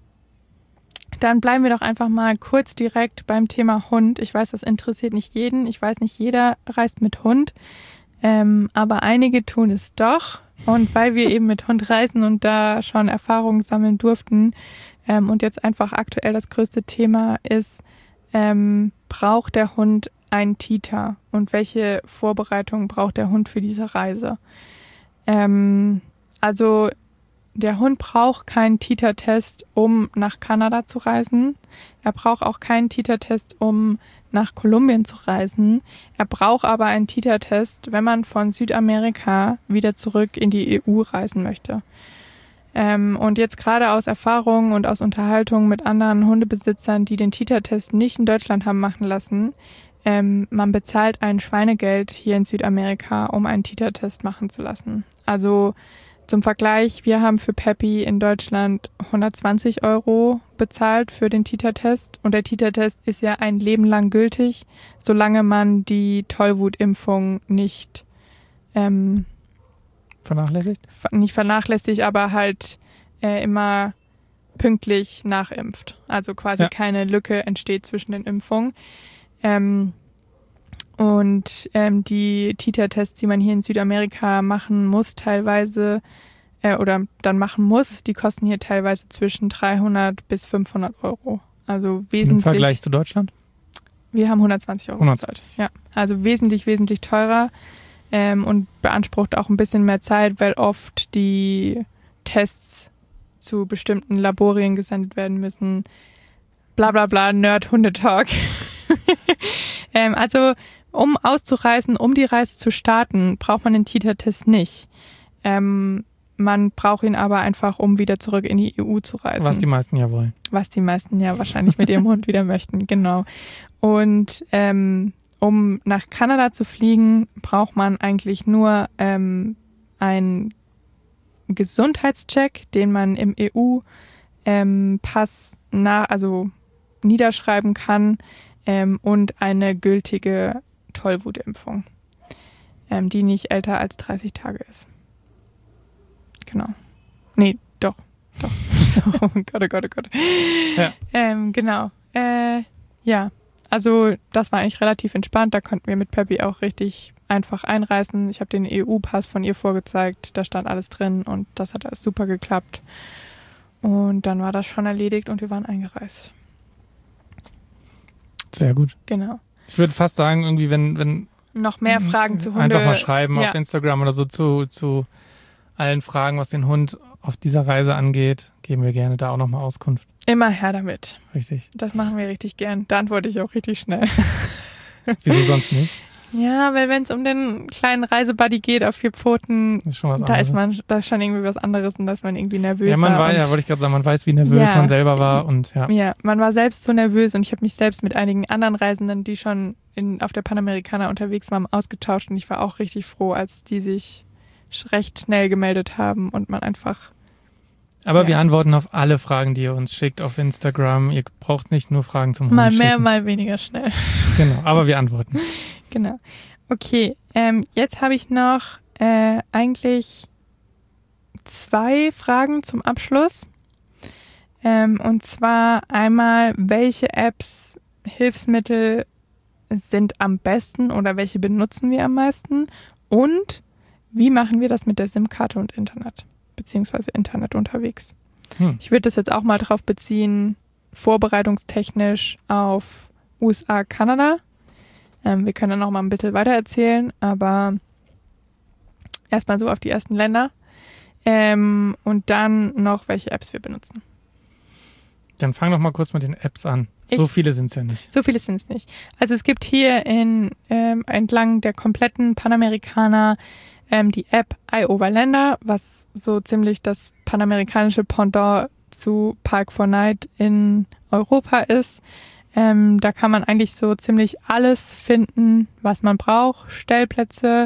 Dann bleiben wir doch einfach mal kurz direkt beim Thema Hund. Ich weiß, das interessiert nicht jeden. Ich weiß, nicht jeder reist mit Hund. Aber einige tun es doch. Und weil wir eben mit Hund reisen und da schon Erfahrungen sammeln durften und jetzt einfach aktuell das größte Thema ist, braucht der Hund einen Titer und welche Vorbereitungen braucht der Hund für diese Reise? Also der Hund braucht keinen Titer-Test, um nach Kanada zu reisen. Er braucht auch keinen Titer-Test, um nach Kolumbien zu reisen. Er braucht aber einen Titer-Test, wenn man von Südamerika wieder zurück in die EU reisen möchte. Und jetzt gerade aus Erfahrung und aus Unterhaltung mit anderen Hundebesitzern, die den Titer-Test nicht in Deutschland haben machen lassen, man bezahlt ein Schweinegeld hier in Südamerika, um einen Titer-Test machen zu lassen. Also zum Vergleich, wir haben für Peppy in Deutschland 120 € bezahlt für den Titer-Test. Und der Titer-Test ist ja ein Leben lang gültig, solange man die Tollwutimpfung nicht vernachlässigt? Nicht vernachlässigt, aber halt immer pünktlich nachimpft. Also quasi keine Lücke entsteht zwischen den Impfungen. Die Titer-Tests, die man hier in Südamerika machen muss, teilweise oder dann machen muss, die kosten hier teilweise zwischen 300 bis 500 €. Also wesentlich. Im Vergleich zu Deutschland? Wir haben 120 € bezahlt. Ja, also wesentlich teurer und beansprucht auch ein bisschen mehr Zeit, weil oft die Tests zu bestimmten Laborien gesendet werden müssen. Bla bla bla, Nerd-Hundetalk. Also um auszureisen, um die Reise zu starten, braucht man den Titer-Test nicht. Man braucht ihn aber einfach, um wieder zurück in die EU zu reisen. Was die meisten ja wollen. Was die meisten ja wahrscheinlich mit ihrem Hund wieder möchten, genau. Und um nach Kanada zu fliegen, braucht man eigentlich nur einen Gesundheitscheck, den man im EU-Pass niederschreiben kann und eine gültige Tollwutimpfung, die nicht älter als 30 Tage ist. Genau. Nee, doch. So, oh Gott. Ja. Genau. Ja, also das war eigentlich relativ entspannt. Da konnten wir mit Peppy auch richtig einfach einreisen. Ich habe den EU-Pass von ihr vorgezeigt. Da stand alles drin und das hat alles super geklappt. Und dann war das schon erledigt und wir waren eingereist. Sehr gut. Genau. Ich würde fast sagen, irgendwie, wenn noch mehr Fragen zu Hunde. Einfach mal schreiben auf Instagram oder so zu allen Fragen, was den Hund auf dieser Reise angeht, geben wir gerne da auch nochmal Auskunft. Immer her damit. Richtig. Das machen wir richtig gern. Da antworte ich auch richtig schnell. Wieso sonst nicht? Ja, weil wenn es um den kleinen Reisebuddy geht auf 4 Pfoten, ist schon was anderes. Da ist schon irgendwie was anderes und da ist man irgendwie nervös. Ja, wollte ich gerade sagen, man weiß, wie nervös man selber war und ja. Ja, man war selbst so nervös und ich habe mich selbst mit einigen anderen Reisenden, die schon auf der Panamericana unterwegs waren, ausgetauscht und ich war auch richtig froh, als die sich recht schnell gemeldet haben und man einfach... Aber wir antworten auf alle Fragen, die ihr uns schickt auf Instagram. Ihr braucht nicht nur Fragen zum Hund mal mehr, schicken. mal weniger schnell. Genau, aber wir antworten. Genau. Okay, jetzt habe ich noch eigentlich 2 Fragen zum Abschluss. Und zwar einmal, welche Apps, Hilfsmittel sind am besten oder welche benutzen wir am meisten? Und wie machen wir das mit der SIM-Karte und Internet? Beziehungsweise Internet unterwegs. Ich würde das jetzt auch mal drauf beziehen, vorbereitungstechnisch auf USA, Kanada. Wir können dann noch mal ein bisschen weiter erzählen, aber erstmal so auf die ersten Länder und dann noch, welche Apps wir benutzen. Dann fang doch mal kurz mit den Apps an. So viele sind es ja nicht. So viele sind es nicht. Also es gibt hier entlang der kompletten Panamericana die App iOverlander, was so ziemlich das panamerikanische Pendant zu Park4Night in Europa ist. Da kann man eigentlich so ziemlich alles finden, was man braucht. Stellplätze,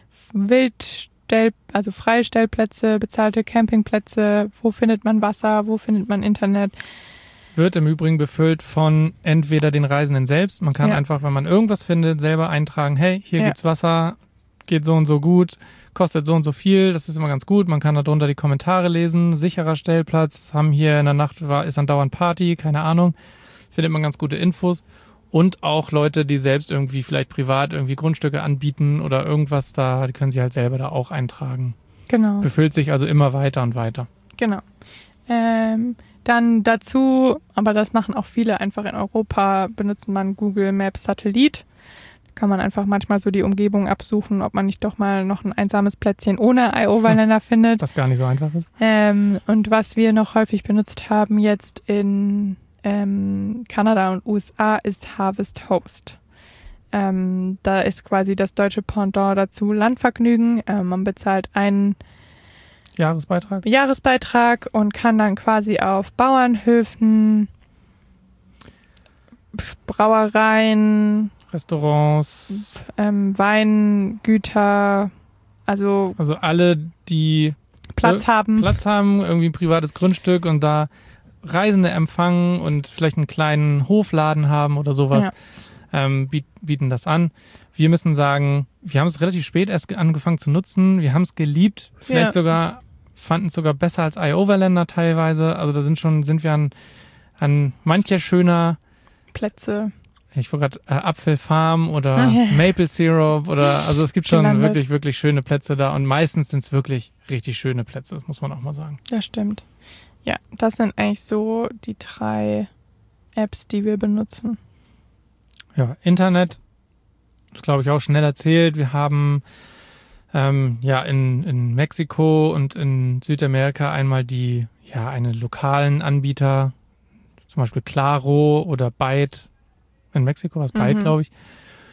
also freie Stellplätze, bezahlte Campingplätze, wo findet man Wasser, wo findet man Internet. Wird im Übrigen befüllt von entweder den Reisenden selbst. Man kann einfach, wenn man irgendwas findet, selber eintragen, hey, hier gibt's Wasser, geht so und so gut, kostet so und so viel, das ist immer ganz gut. Man kann darunter die Kommentare lesen, sicherer Stellplatz, haben hier in der Nacht ist andauernd Party, keine Ahnung. Findet man ganz gute Infos. Und auch Leute, die selbst irgendwie vielleicht privat irgendwie Grundstücke anbieten oder irgendwas da, die können sie halt selber da auch eintragen. Genau. Befüllt sich also immer weiter und weiter. Genau. Dann dazu, aber das machen auch viele einfach in Europa, benutzt man Google Maps Satellit. Da kann man einfach manchmal so die Umgebung absuchen, ob man nicht doch mal noch ein einsames Plätzchen ohne I.O.-Wahlländer findet. Was gar nicht so einfach ist. Und was wir noch häufig benutzt haben jetzt in Kanada und USA ist Harvest Host. Da ist quasi das deutsche Pendant dazu Landvergnügen. Man bezahlt einen Jahresbeitrag und kann dann quasi auf Bauernhöfen, Brauereien, Restaurants, Weingüter, also alle, die Platz haben, irgendwie ein privates Grundstück und da Reisende empfangen und vielleicht einen kleinen Hofladen haben oder sowas, bieten das an. Wir müssen sagen, wir haben es relativ spät erst angefangen zu nutzen. Wir haben es geliebt, fanden es sogar besser als I.O.-Wahlländer teilweise. Also da sind wir an mancher schöner Plätze. Ich wollte gerade Apfelfarm oder Maple Syrup also es gibt schon wirklich, wirklich schöne Plätze da und meistens sind es wirklich richtig schöne Plätze, das muss man auch mal sagen. Das stimmt. Ja, das sind eigentlich so die 3 Apps, die wir benutzen. Ja, Internet ist, glaube ich, auch schnell erzählt. Wir haben in Mexiko und in Südamerika einmal eine lokalen Anbieter, zum Beispiel Claro oder Byte. In Mexiko war es Byte, glaube ich.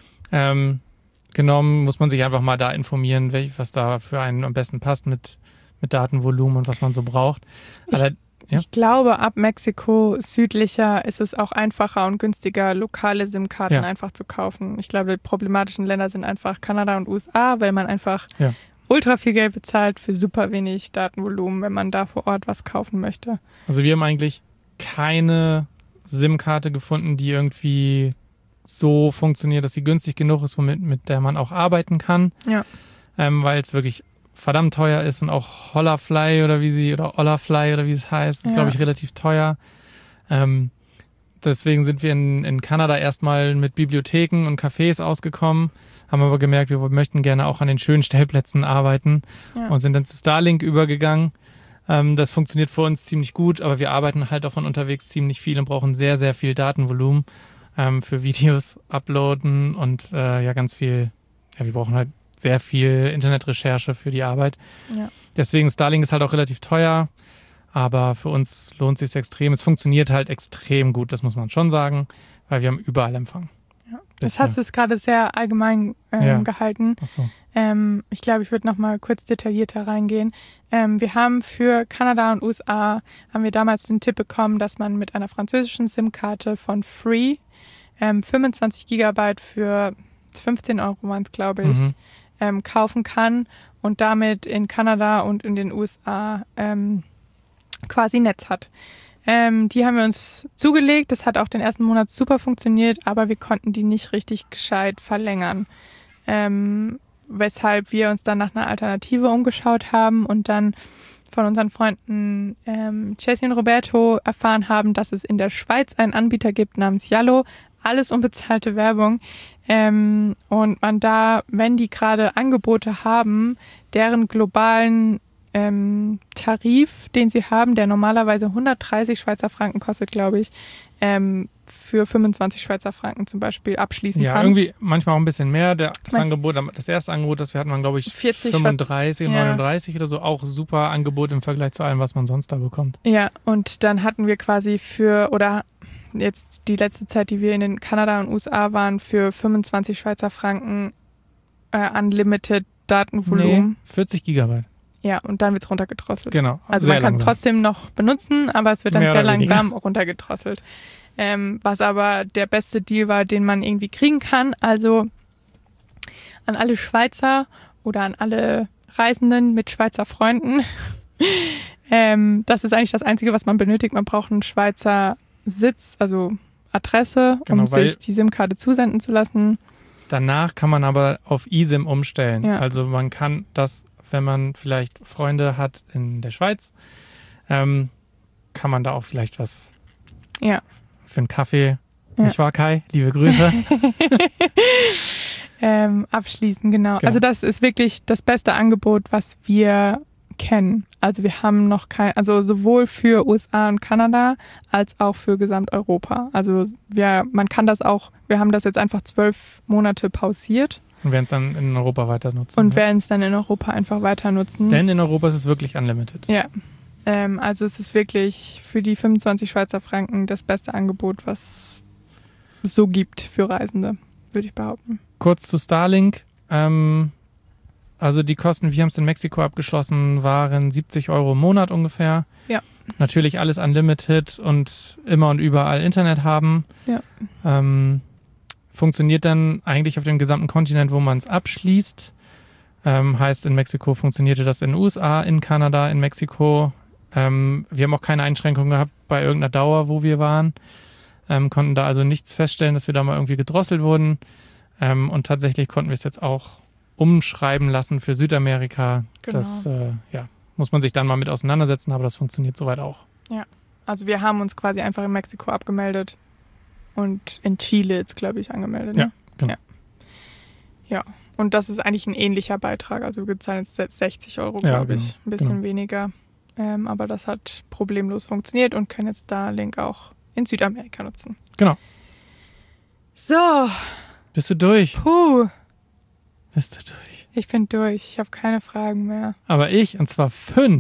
Genommen, muss man sich einfach mal da informieren, was da für einen am besten passt mit Datenvolumen und was man so braucht. Ich glaube, ab Mexiko südlicher ist es auch einfacher und günstiger, lokale SIM-Karten einfach zu kaufen. Ich glaube, die problematischen Länder sind einfach Kanada und USA, weil man einfach ultra viel Geld bezahlt für super wenig Datenvolumen, wenn man da vor Ort was kaufen möchte. Also wir haben eigentlich keine SIM-Karte gefunden, die irgendwie so funktioniert, dass sie günstig genug ist, mit der man auch arbeiten kann. Ja. Weil es wirklich verdammt teuer ist und auch Hollafly oder wie es heißt, ist, glaube ich, relativ teuer. Deswegen sind wir in Kanada erstmal mit Bibliotheken und Cafés ausgekommen, haben aber gemerkt, wir möchten gerne auch an den schönen Stellplätzen arbeiten und sind dann zu Starlink übergegangen. Das funktioniert für uns ziemlich gut, aber wir arbeiten halt auch von unterwegs ziemlich viel und brauchen sehr, sehr viel Datenvolumen für Videos uploaden und ganz viel, wir brauchen halt sehr viel Internetrecherche für die Arbeit. Ja. Deswegen Starlink ist halt auch relativ teuer, aber für uns lohnt es sich extrem. Es funktioniert halt extrem gut, das muss man schon sagen, weil wir haben überall Empfang. Ja. Das hast du es gerade sehr allgemein gehalten. Ach so. Ich glaube, ich würde noch mal kurz detaillierter reingehen. Wir haben für Kanada und USA damals den Tipp bekommen, dass man mit einer französischen SIM-Karte von Free 25 Gigabyte für 15 € waren es, glaube ich, kaufen kann und damit in Kanada und in den USA quasi Netz hat. Die haben wir uns zugelegt. Das hat auch den ersten Monat super funktioniert, aber wir konnten die nicht richtig gescheit verlängern. Weshalb wir uns dann nach einer Alternative umgeschaut haben und dann von unseren Freunden Jessie und Roberto erfahren haben, dass es in der Schweiz einen Anbieter gibt namens Yallo. Alles unbezahlte Werbung. Und man da, wenn die gerade Angebote haben, deren globalen Tarif, den sie haben, der normalerweise 130 Schweizer Franken kostet, glaube ich, für 25 Schweizer Franken zum Beispiel abschließen kann. Ja, irgendwie manchmal auch ein bisschen mehr. Das erste Angebot, das wir hatten, waren, glaube ich, 35 und 39 oder so. Auch super Angebot im Vergleich zu allem, was man sonst da bekommt. Ja, und dann hatten wir quasi jetzt die letzte Zeit, die wir in den Kanada und USA waren, für 25 Schweizer Franken Unlimited Datenvolumen. Nee, 40 Gigabyte. Ja, und dann wird es runtergedrosselt. Genau. Also man kann es trotzdem noch benutzen, aber es wird dann sehr langsam runtergedrosselt. Was aber der beste Deal war, den man irgendwie kriegen kann. Also an alle Schweizer oder an alle Reisenden mit Schweizer Freunden. Das ist eigentlich das Einzige, was man benötigt. Man braucht einen Schweizer Sitz, also Adresse, um sich die SIM-Karte zusenden zu lassen. Danach kann man aber auf eSIM umstellen. Ja. Also man kann das, wenn man vielleicht Freunde hat in der Schweiz, kann man da auch vielleicht was für einen Kaffee, nicht wahr, Kai? Liebe Grüße. Abschließen, genau. Also das ist wirklich das beste Angebot, was wir kennen. Also wir haben noch also sowohl für USA und Kanada als auch für Gesamteuropa. Also man kann das auch, wir haben das jetzt einfach 12 Monate pausiert. Und werden es dann in Europa weiter nutzen. Und werden es dann in Europa einfach weiter nutzen. Denn in Europa ist es wirklich unlimited. Ja. Also es ist wirklich für die 25 Schweizer Franken das beste Angebot, was es so gibt für Reisende, würde ich behaupten. Kurz zu Starlink. Also die Kosten, wir haben es in Mexiko abgeschlossen, waren 70 € im Monat ungefähr. Ja. Natürlich alles unlimited und immer und überall Internet haben. Ja. Funktioniert dann eigentlich auf dem gesamten Kontinent, wo man es abschließt. Heißt, in Mexiko funktionierte das in den USA, in Kanada, in Mexiko. Wir haben auch keine Einschränkungen gehabt bei irgendeiner Dauer, wo wir waren. Konnten da also nichts feststellen, dass wir da mal irgendwie gedrosselt wurden. Und tatsächlich konnten wir es jetzt auch umschreiben lassen für Südamerika. Genau. Das muss man sich dann mal mit auseinandersetzen, aber das funktioniert soweit auch. Ja, also wir haben uns quasi einfach in Mexiko abgemeldet und in Chile jetzt, glaube ich, angemeldet. Ne? Ja, genau. Ja, und das ist eigentlich ein ähnlicher Beitrag. Also wir zahlen jetzt 60 €, glaube ich. Ein bisschen weniger. Aber das hat problemlos funktioniert und können jetzt Starlink auch in Südamerika nutzen. Genau. So. Bist du durch? Puh. Bist du durch? Ich bin durch. Ich habe keine Fragen mehr. Aber und zwar 5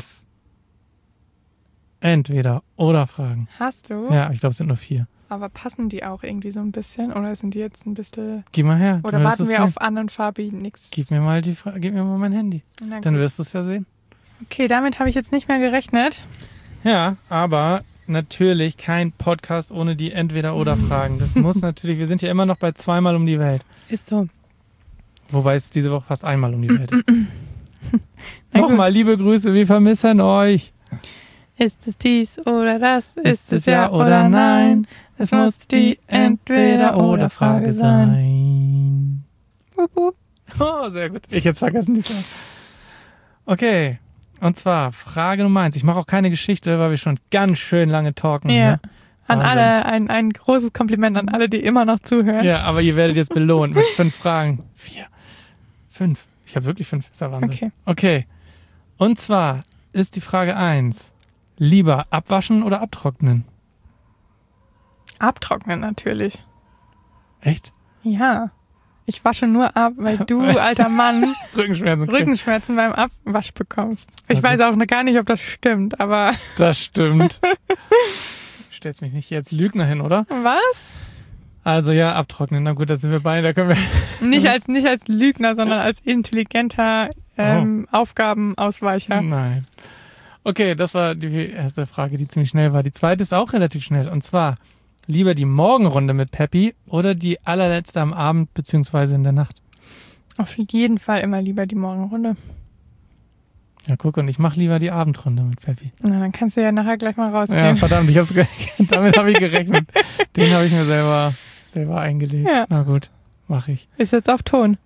Entweder-oder-Fragen. Hast du? Ja, ich glaube, es sind nur 4. Aber passen die auch irgendwie so ein bisschen? Oder sind die jetzt ein bisschen... Gib mal her. Oder warten wir auf An- und Fabi nichts? Gib mir mal mein Handy. Dann wirst du es ja sehen. Okay, damit habe ich jetzt nicht mehr gerechnet. Ja, aber natürlich kein Podcast ohne die Entweder-oder-Fragen. Das muss natürlich, wir sind ja immer noch bei 2-mal um die Welt. Ist so. Wobei es diese Woche fast 1-mal um die Welt ist. Nochmal liebe Grüße, wir vermissen euch. Ist es dies oder das? Ist es ja oder nein? Es muss die Entweder-oder-Frage sein. Wupp, wupp. Oh, sehr gut. Ich jetzt vergessen diesmal. Okay, und zwar Frage Nummer 1. Ich mache auch keine Geschichte, weil wir schon ganz schön lange talken. Ja. Hier. An alle, ein großes Kompliment an alle, die immer noch zuhören. Ja, aber ihr werdet jetzt belohnt mit 5 Fragen. 4, 5. Ich habe wirklich 5. Ist ja Wahnsinn. Okay. Und zwar ist die Frage 1. Lieber abwaschen oder abtrocknen? Abtrocknen natürlich. Echt? Ja. Ich wasche nur ab, weil du, alter Mann, Rückenschmerzen beim Abwasch bekommst. Ich weiß auch gar nicht, ob das stimmt, aber... Das stimmt. Du stellst mich nicht hier als Lügner hin, oder? Was? Also ja, abtrocknen. Na gut, da sind wir beide. Da können wir nicht als Lügner, sondern als intelligenter Aufgabenausweicher. Nein. Okay, das war die erste Frage, die ziemlich schnell war. Die zweite ist auch relativ schnell. Und zwar, lieber die Morgenrunde mit Peppi oder die allerletzte am Abend bzw. in der Nacht? Auf jeden Fall immer lieber die Morgenrunde. Ja, guck, und ich mache lieber die Abendrunde mit Peppi. Na, dann kannst du ja nachher gleich mal rausgehen. Ja, verdammt, damit habe ich gerechnet. Den habe ich mir selber eingelegt. Ja. Na gut, mache ich. Ist jetzt auf Ton.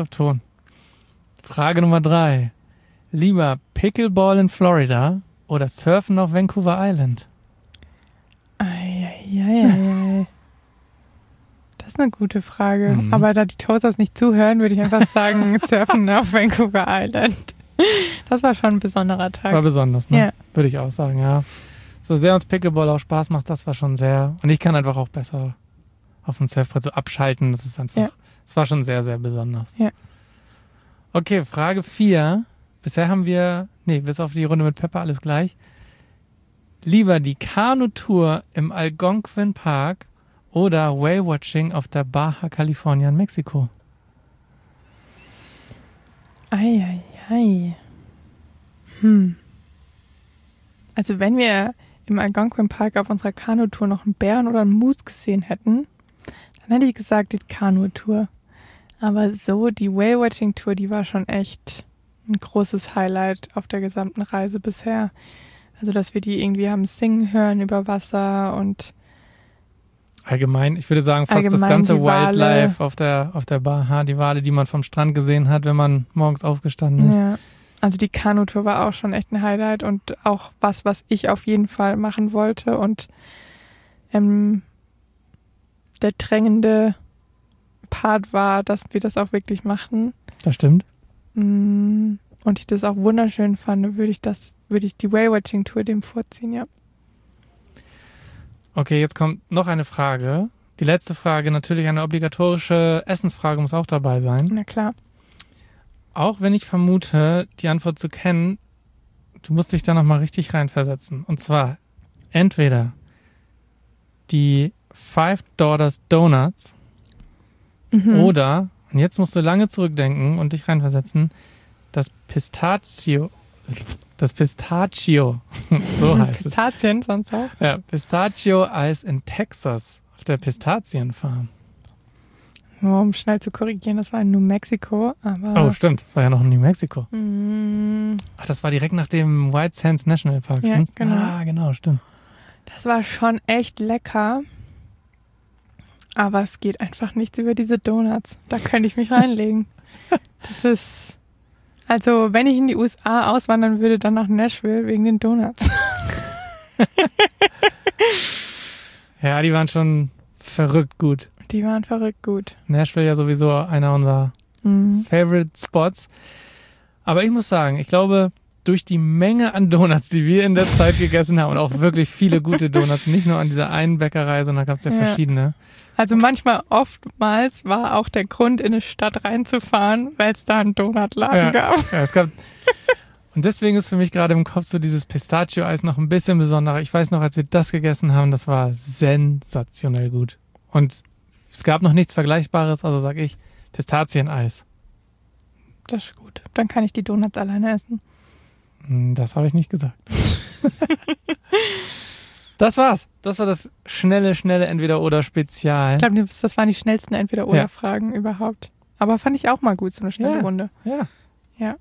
Frage Nummer 3. Lieber Pickleball in Florida oder Surfen auf Vancouver Island? Eieieiei. Das ist eine gute Frage. Aber da die Toasters nicht zuhören, würde ich einfach sagen, Surfen auf Vancouver Island. Das war schon ein besonderer Tag. War besonders, ne? Ja. Würde ich auch sagen, ja. So sehr uns Pickleball auch Spaß macht, das war schon sehr... Und ich kann einfach auch besser auf dem Surfbrett so abschalten. Das ist einfach... Es war schon sehr, sehr besonders. Ja. Okay, Frage 4. Bisher haben wir... bis auf die Runde mit Pepper alles gleich. Lieber die Kanutour im Algonquin Park oder Whale-Watching auf der Baja California in Mexiko? Eieiei. Also wenn wir im Algonquin Park auf unserer Kanutour noch einen Bären oder einen Moose gesehen hätten, dann hätte ich gesagt, die Kanutour. Aber so die Whale-Watching-Tour, die war schon echt ein großes Highlight auf der gesamten Reise bisher. Also dass wir die irgendwie haben singen hören über Wasser und allgemein, ich würde sagen, fast das ganze Wildlife auf der Baja, die Wale, die man vom Strand gesehen hat, wenn man morgens aufgestanden ist. Ja, also die Kanutour war auch schon echt ein Highlight und auch was ich auf jeden Fall machen wollte und der drängende Part war, dass wir das auch wirklich machen. Das stimmt. und ich das auch wunderschön fand, würde ich die Whale-Watching-Tour dem vorziehen, ja. Okay, jetzt kommt noch eine Frage. Die letzte Frage, natürlich eine obligatorische Essensfrage, muss auch dabei sein. Na klar. Auch wenn ich vermute, die Antwort zu kennen, du musst dich da nochmal richtig reinversetzen. Und zwar entweder die Five Daughters Donuts oder, und jetzt musst du lange zurückdenken und dich reinversetzen, das Pistachio, so heißt es. Pistazien sonst auch. Ja, Pistachio-Eis in Texas auf der Pistazienfarm. Nur um schnell zu korrigieren, das war in New Mexico. Aber Oh, stimmt, das war ja noch in New Mexico. Mm, Ach, das war direkt nach dem White Sands National Park, Ja, stimmt's? genau. Ah, genau, stimmt. das war schon echt lecker. Aber es geht einfach nichts über diese Donuts. Da könnte ich mich reinlegen. Das ist... Also, wenn ich in die USA auswandern würde, dann nach Nashville wegen den Donuts. Ja, die waren schon verrückt gut. Die waren verrückt gut. Nashville ja sowieso einer unserer Favorite Spots. Aber ich muss sagen, ich glaube, durch die Menge an Donuts, die wir in der Zeit gegessen haben und auch wirklich viele gute Donuts, nicht nur an dieser einen Bäckerei, sondern gab es ja verschiedene. Also oftmals war auch der Grund, in eine Stadt reinzufahren, weil es da einen Donutladen gab. Ja, es gab. Und deswegen ist für mich gerade im Kopf so dieses Pistachio-Eis noch ein bisschen besonderer. Ich weiß noch, als wir das gegessen haben, das war sensationell gut. Und es gab noch nichts Vergleichbares, also sag ich Pistazieneis. Das ist gut. Dann kann ich die Donuts alleine essen. Das habe ich nicht gesagt. Das war's. Das war das schnelle Entweder-Oder-Spezial. Ich glaube, das waren die schnellsten Entweder-Oder-Fragen überhaupt. Aber fand ich auch mal gut, so eine schnelle Runde. Ja.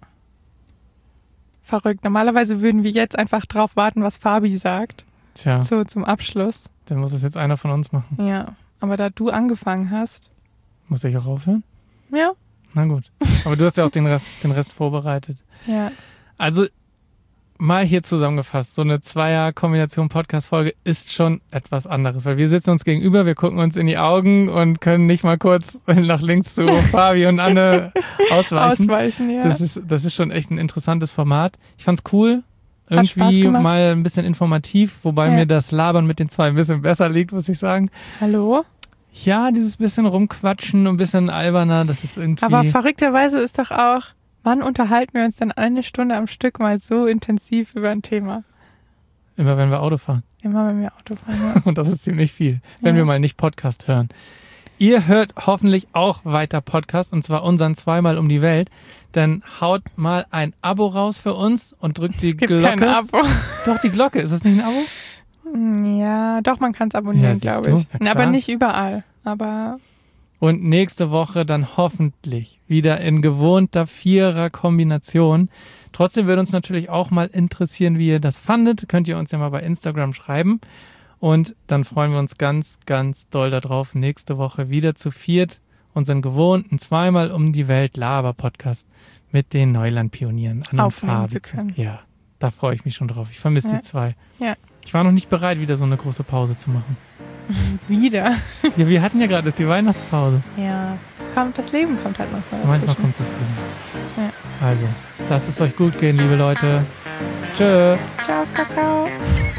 Verrückt. Normalerweise würden wir jetzt einfach drauf warten, was Fabi sagt. Tja, So zum Abschluss. dann muss es jetzt einer von uns machen. Ja. Aber da du angefangen hast. Muss ich auch aufhören? Ja. Na gut. Aber du hast ja auch den Rest vorbereitet. Ja. Also mal hier zusammengefasst, so eine Zweier-Kombination-Podcast-Folge ist schon etwas anderes, weil wir sitzen uns gegenüber, wir gucken uns in die Augen und können nicht mal kurz nach links zu Fabi und Anne ausweichen. Ja. Das ist schon echt ein interessantes Format. Ich fand's cool, Hat Spaß irgendwie gemacht. mal ein bisschen informativ, wobei mir das Labern mit den zwei ein bisschen besser liegt, muss ich sagen. Hallo? Ja, dieses bisschen rumquatschen und ein bisschen alberner, das ist irgendwie... Aber verrückterweise ist doch auch, wann unterhalten wir uns denn 1 Stunde am Stück mal so intensiv über ein Thema? Immer wenn wir Auto fahren. Immer wenn wir Auto fahren, ja. Und das ist ziemlich viel, wenn wir mal nicht Podcast hören. Ihr hört hoffentlich auch weiter Podcast, und zwar unseren Zweimal um die Welt. Dann haut mal ein Abo raus für uns und drückt die Es gibt Glocke. kein Abo. Doch, die Glocke. Ist es nicht ein Abo? Ja, doch, man kann es Ja, abonnieren, siehst glaube du. ich. Na klar. Aber nicht überall. Aber Und nächste Woche dann hoffentlich wieder in gewohnter Vierer-Kombination. Trotzdem würde uns natürlich auch mal interessieren, wie ihr das fandet. Könnt ihr uns ja mal bei Instagram schreiben. Und dann freuen wir uns ganz, ganz doll darauf, nächste Woche wieder zu viert unseren gewohnten Zweimal um die Welt Laber-Podcast mit den Neuland-Pionieren Anne und Aufnehmen Fabi zu können. Ja, da freue ich mich schon drauf. Ich vermisse die zwei. Ja. Ich war noch nicht bereit, wieder so eine große Pause zu machen. wieder. Ja, wir hatten ja gerade erst die Weihnachtspause. Ja, das Leben kommt halt manchmal Manchmal dazwischen. kommt das Leben. Ja. Also, lasst es euch gut gehen, liebe Leute. Tschö. Ciao, Kakao.